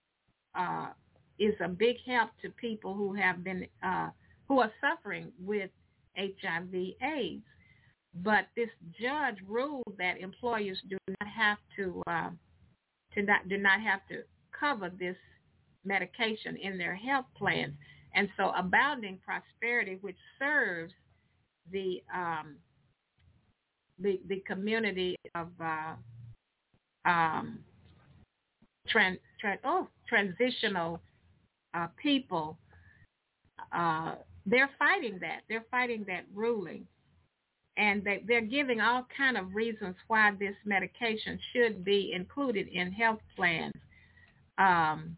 is a big help to people who have been who are suffering with HIV/AIDS. But this judge ruled that employers do not have to cover this medication in their health plans. And so Abounding Prosperity, which serves the community of transitional people, they're fighting that. They're fighting that ruling. And they're giving all kind of reasons why this medication should be included in health plans. And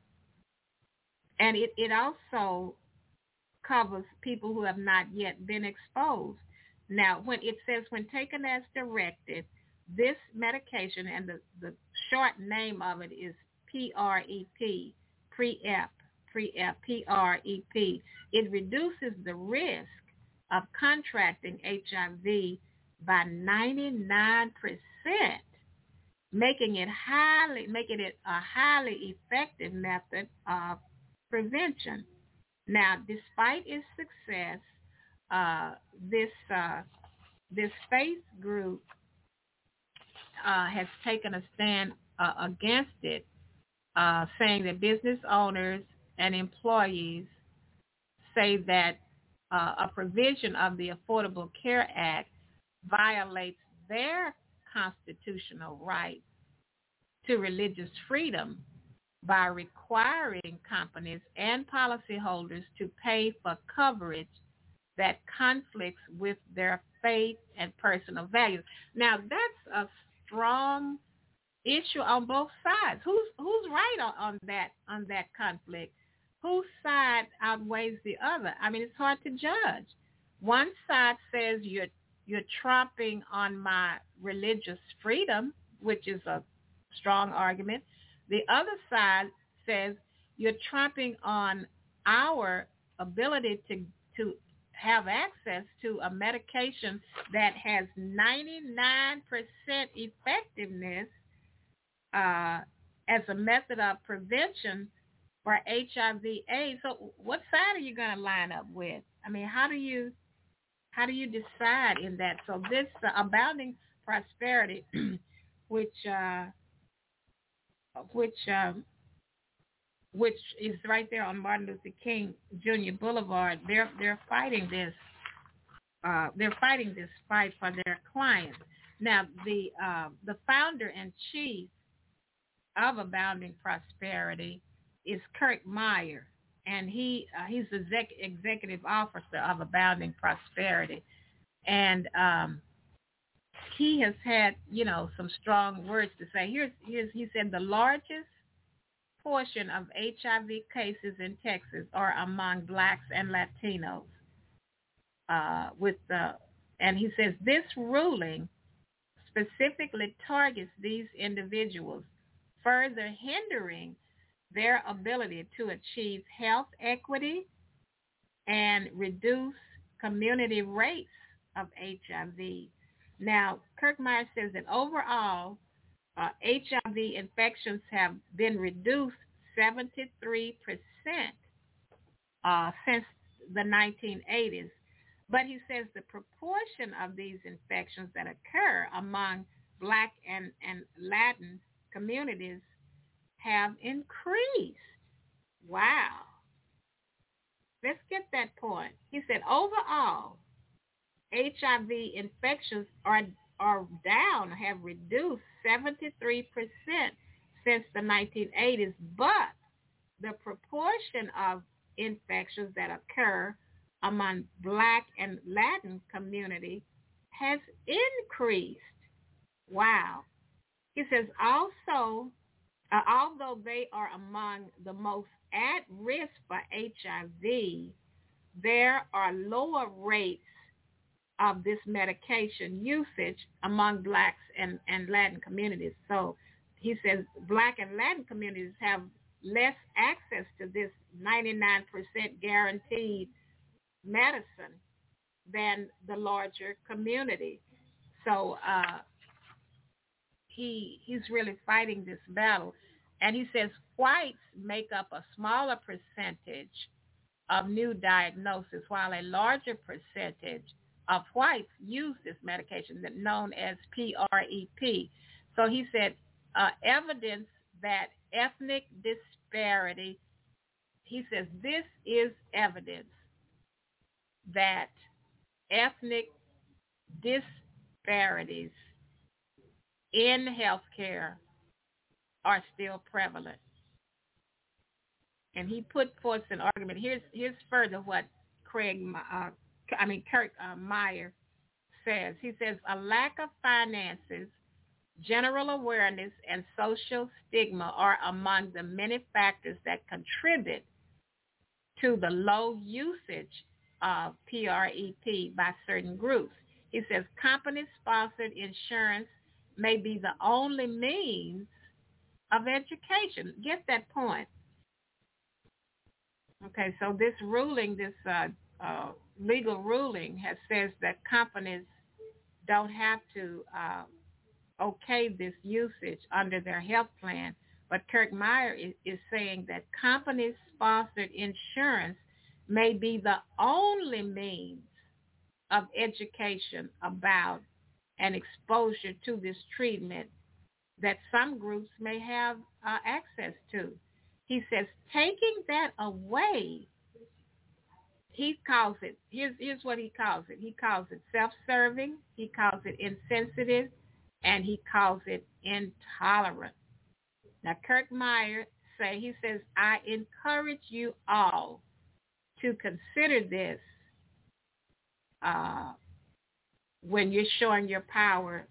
it also covers people who have not yet been exposed. Now, when it says when taken as directed, this medication, and the short name of it is PrEP, PrEP. It reduces the risk of contracting HIV by 99%, making it a highly effective method of prevention. Now, despite its success, this faith group has taken a stand against it, saying that business owners and employees say that a provision of the Affordable Care Act violates their constitutional right to religious freedom by requiring companies and policyholders to pay for coverage that conflicts with their faith and personal values. Now, that's a strong issue on both sides. Who's right on that conflict? Whose side outweighs the other? I mean, it's hard to judge. One side says you're tromping on my religious freedom, which is a strong argument. The other side says you're tromping on our ability to have access to a medication that has 99% effectiveness as a method of prevention for HIV/AIDS. So what side are you going to line up with? I mean, how do you decide in that? So this Abounding Prosperity, which is right there on Martin Luther King Jr. Boulevard, they're fighting this. They're fighting this fight for their clients. Now, the founder and chief of Abounding Prosperity is Kirk Meyer, and he's the executive officer of Abounding Prosperity, and he has had some strong words to say. Here's he said the largest portion of HIV cases in Texas are among blacks and Latinos. And he says this ruling specifically targets these individuals, further hindering their ability to achieve health equity and reduce community rates of HIV. Now, Kirk Meyer says that overall, HIV infections have been reduced 73% since the 1980s. But he says the proportion of these infections that occur among Black and Latin communities have increased. Wow. Let's get that point. He said overall, HIV infections are down, have reduced 73% since the 1980s, but the proportion of infections that occur among Black and Latin community has increased. Wow. He says also, although they are among the most at risk for HIV, there are lower rates of this medication usage among Blacks and Latin communities. So he says Black and Latin communities have less access to this 99% guaranteed medicine than the larger community. So he's really fighting this battle. And he says whites make up a smaller percentage of new diagnoses, while a larger percentage of whites use this medication known as PrEP. So he said evidence that ethnic disparity, he says this is evidence that ethnic disparities in healthcare are still prevalent. And he put forth an argument. Here's further what Kirk Meyer says. He says a lack of finances, general awareness, and social stigma are among the many factors that contribute to the low usage of PrEP by certain groups. He says company-sponsored insurance may be the only means of education. Get that point. Okay, so this ruling, this legal ruling says that companies don't have to okay this usage under their health plan. But Kirk Meyer is saying that company-sponsored insurance may be the only means of education about and exposure to this treatment that some groups may have access to. He says taking that away, he calls it, here's what he calls it. He calls it self-serving, he calls it insensitive, and he calls it intolerant. Now, Kirk Meyer he says, I encourage you all to consider this when you're showing your power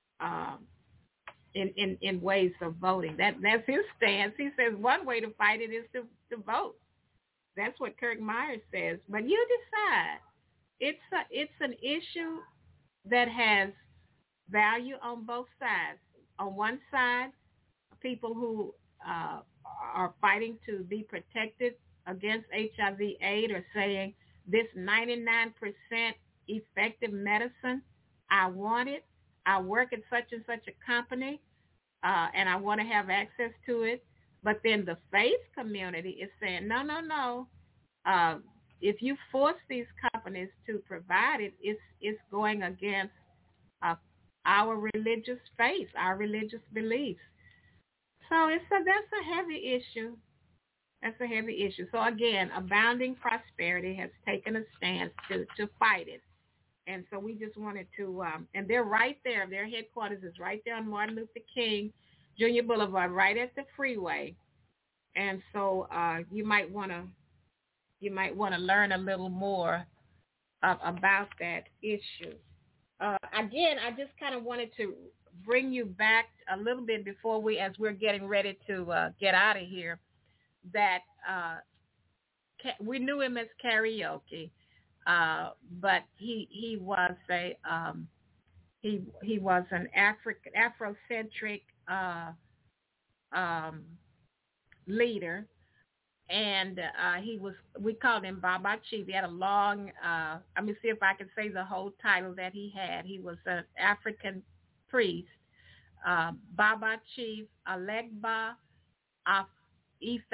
in ways of voting. That's his stance. He says one way to fight it is to vote. That's what Kirk Meyer says. But you decide. It's an issue that has value on both sides. On one side, people who are fighting to be protected against HIV/AIDS are saying this 99% effective medicine, I want it. I work at such and such a company, and I want to have access to it. But then the faith community is saying, no. If you force these companies to provide it, it's going against our religious faith, our religious beliefs. So that's a heavy issue. That's a heavy issue. So again, Abounding Prosperity has taken a stance to fight it. And so we just wanted to, and they're right there. Their headquarters is right there on Martin Luther King Jr. Boulevard, right at the freeway. And so you might want to learn a little more about that issue. Again, I just kind of wanted to bring you back a little bit before as we're getting ready to get out of here, that we knew him as Karaoke, but he was an Afrocentric leader, and we called him Baba Chief. He had a long, let me see if I can say the whole title that he had. He was an African priest, Baba Chief Alegba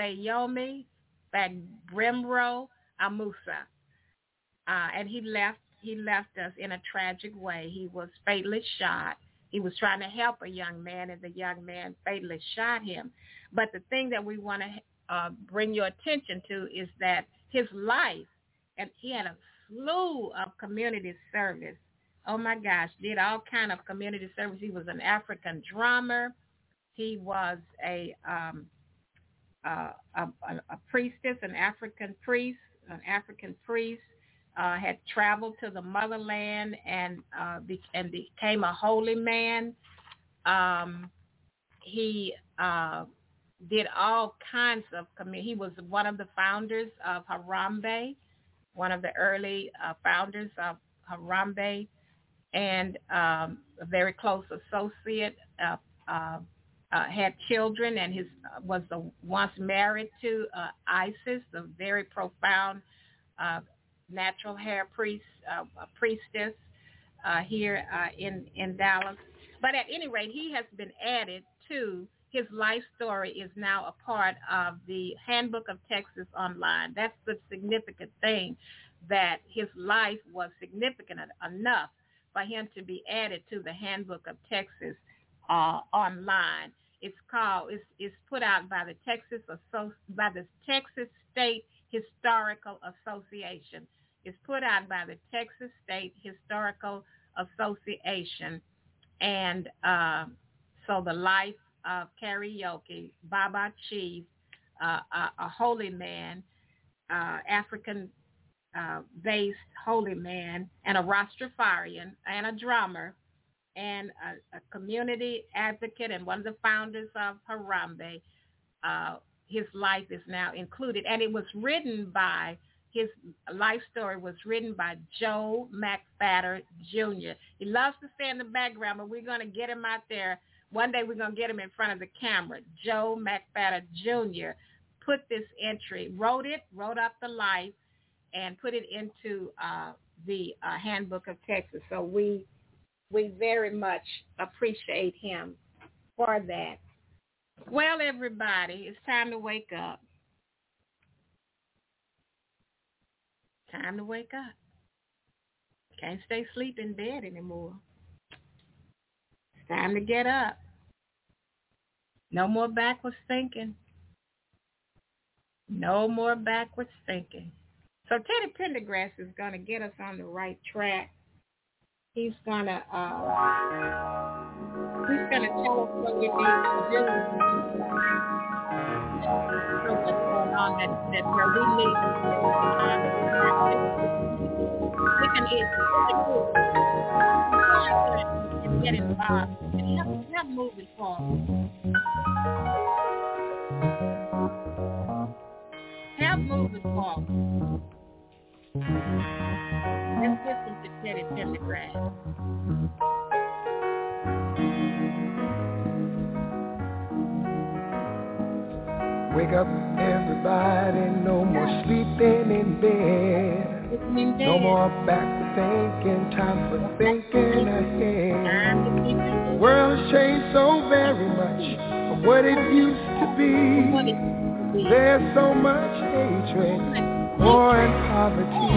Ifeyomi Fagbrimro Amusa. And he left he left us in a tragic way. He was fatally shot. He was trying to help a young man, and the young man fatally shot him. But the thing that we want to bring your attention to is that his life, and he had a slew of community service. Oh, my gosh, did all kind of community service. He was an African drummer. He was a priestess, an African priest, had traveled to the motherland and became a holy man. He did all kinds of he was one of the founders of Harambee, one of the early founders of Harambee, and a very close associate. Had children, and was once married to Isis, the very profound natural hair priestess here in Dallas. But at any rate, he has been added to his life story is now a part of the Handbook of Texas online. That's the significant thing, that his life was significant enough for him to be added to the Handbook of Texas online. It's put out by the Texas State Historical Association. It's put out by the Texas State Historical Association, and so the life of Karaoke, Baba Chief, a holy man, African-based holy man, and a Rastafarian, and a drummer, and a community advocate, and one of the founders of Harambee. His life is now included, and it was written by, his life story was written by Joe McFadder Jr. He loves to stay in the background, but we're going to get him out there. One day we're going to get him in front of the camera. Joe McFadder Jr. put this entry, wrote up the life, and put it into the Handbook of Texas. So we very much appreciate him for that. Well, everybody, it's time to wake up. Time to wake up. Can't stay asleep in bed anymore. It's time to get up. No more backwards thinking. No more backwards thinking. So Teddy Pendergrass is going to get us on the right track. He's going to tell us what we need to do. What's going on that where we need we can get involved and help moving forward. Help moving forward. Let's listen to Teddy Pendergrass. Wake up, everybody, no more sleeping in bed. No more back thinking, time for thinking ahead. The world has changed so very much from what it used to be. There's so much hatred, war and poverty.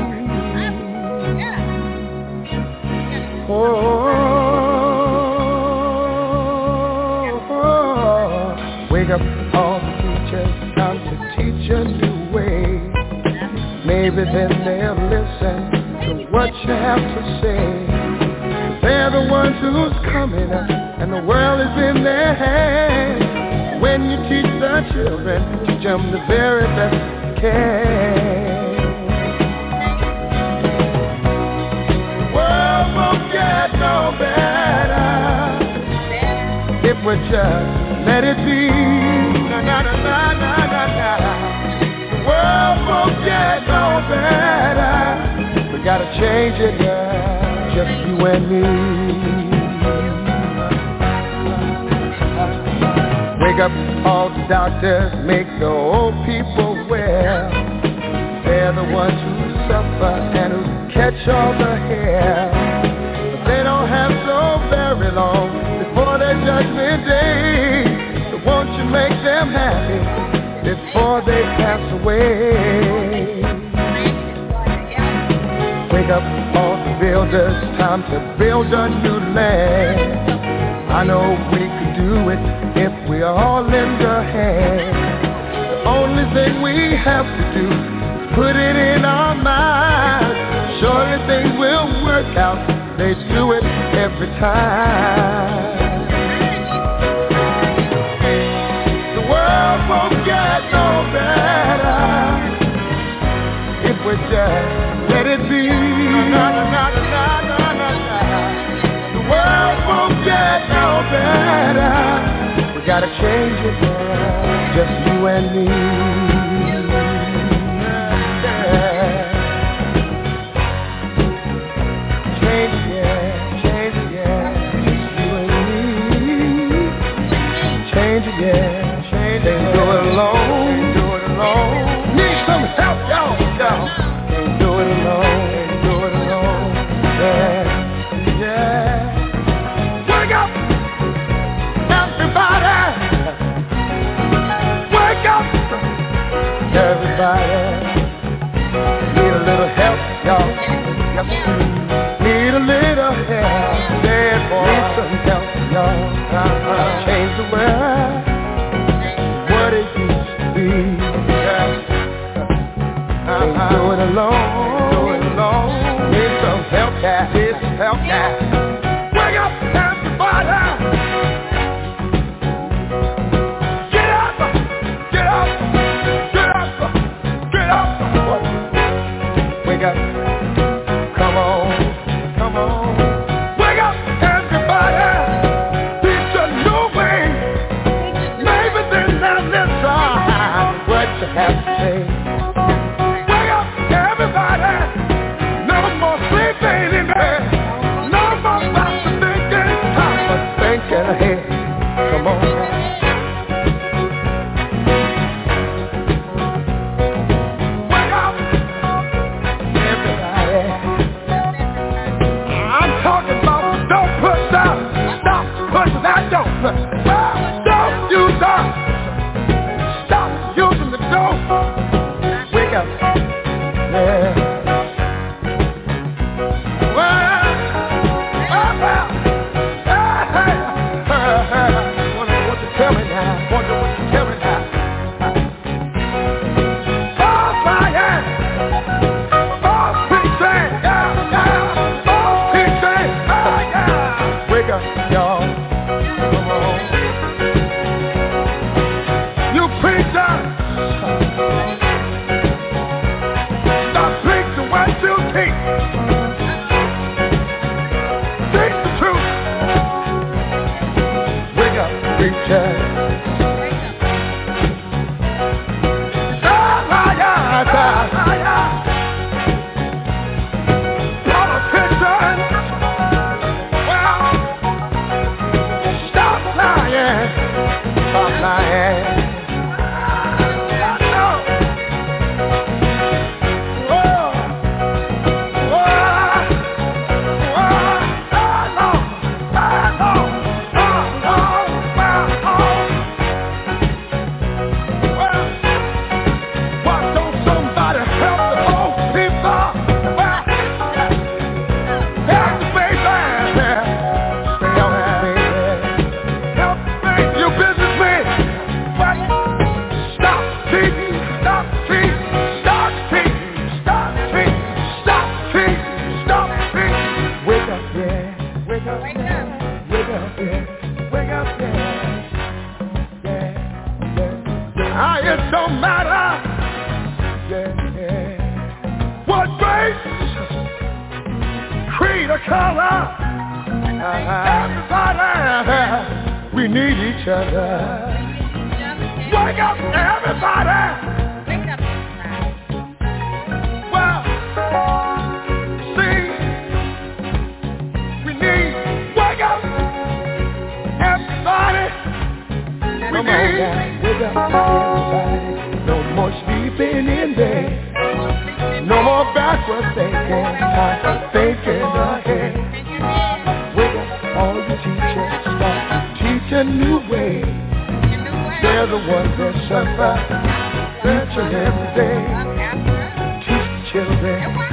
Wake up, all the teachers, time to teach a new way. Maybe then they'll listen to what you have to say. They're the ones who's coming up, and the world is in their hands. When you teach the children, teach them the very best you can. The world won't get no better if we just let it be. Na na na na na na na. The world won't get no better. We gotta change it, girl, just you and me. Wake up, all the doctors, make the old people well. They're the ones who suffer and who catch all the hair. But they don't have so very long before their judgment day. So won't you make them happy before they pass away? Wake up, all the builders, time to build a new land. I know we could do it if we all lend a hand. The only thing we have to do is put it in our minds. Surely things will work out. They do it every time. The world won't get no better if we just let it be. The world won't get no better. We gotta change it now, just you and me. Change it, just you and me. Change it, change it. Can't do it alone, Need some help, y'all. Can't do it alone, yeah. Wake up, everybody. Wake up, everybody. Need a little help, y'all. Need a little help, yeah, boy. Need some help, y'all. Change the world, what it used to be. Can't do it alone. Need some help, need some help, Wake up, everybody. Get up. Wake up. Come on. Wake up, everybody. It's a new way. Maybe then now let's try what you have to say. Wake up, everybody. No more sleeping in bed. No more about to thinking. Time for thinking ahead. Come on now. Wake up, everybody. I'm talking about don't push out. Stop pushing that dope. Don't use that. Stop using the dope. Wake up. Yeah. Wonder what you tell me now. Oh, fire. Oh, preaching. Yeah. Oh, preaching. Yeah. Wake up, y'all. Come on. You preacher. Stop preaching what you teach. Teach the truth. Wake up, preacher. Politicians. Well, stop lying. It don't matter what race, creed, or color. Everybody, we need each other. Wake up, everybody. Well, see, we need wake up, everybody. We need wake up, everybody. No more sleeping in bed. No more backward thinking. Time for thinking ahead. Wake up, all you teachers, start to teach a new way. They're the ones that suffer each and every day. Teach children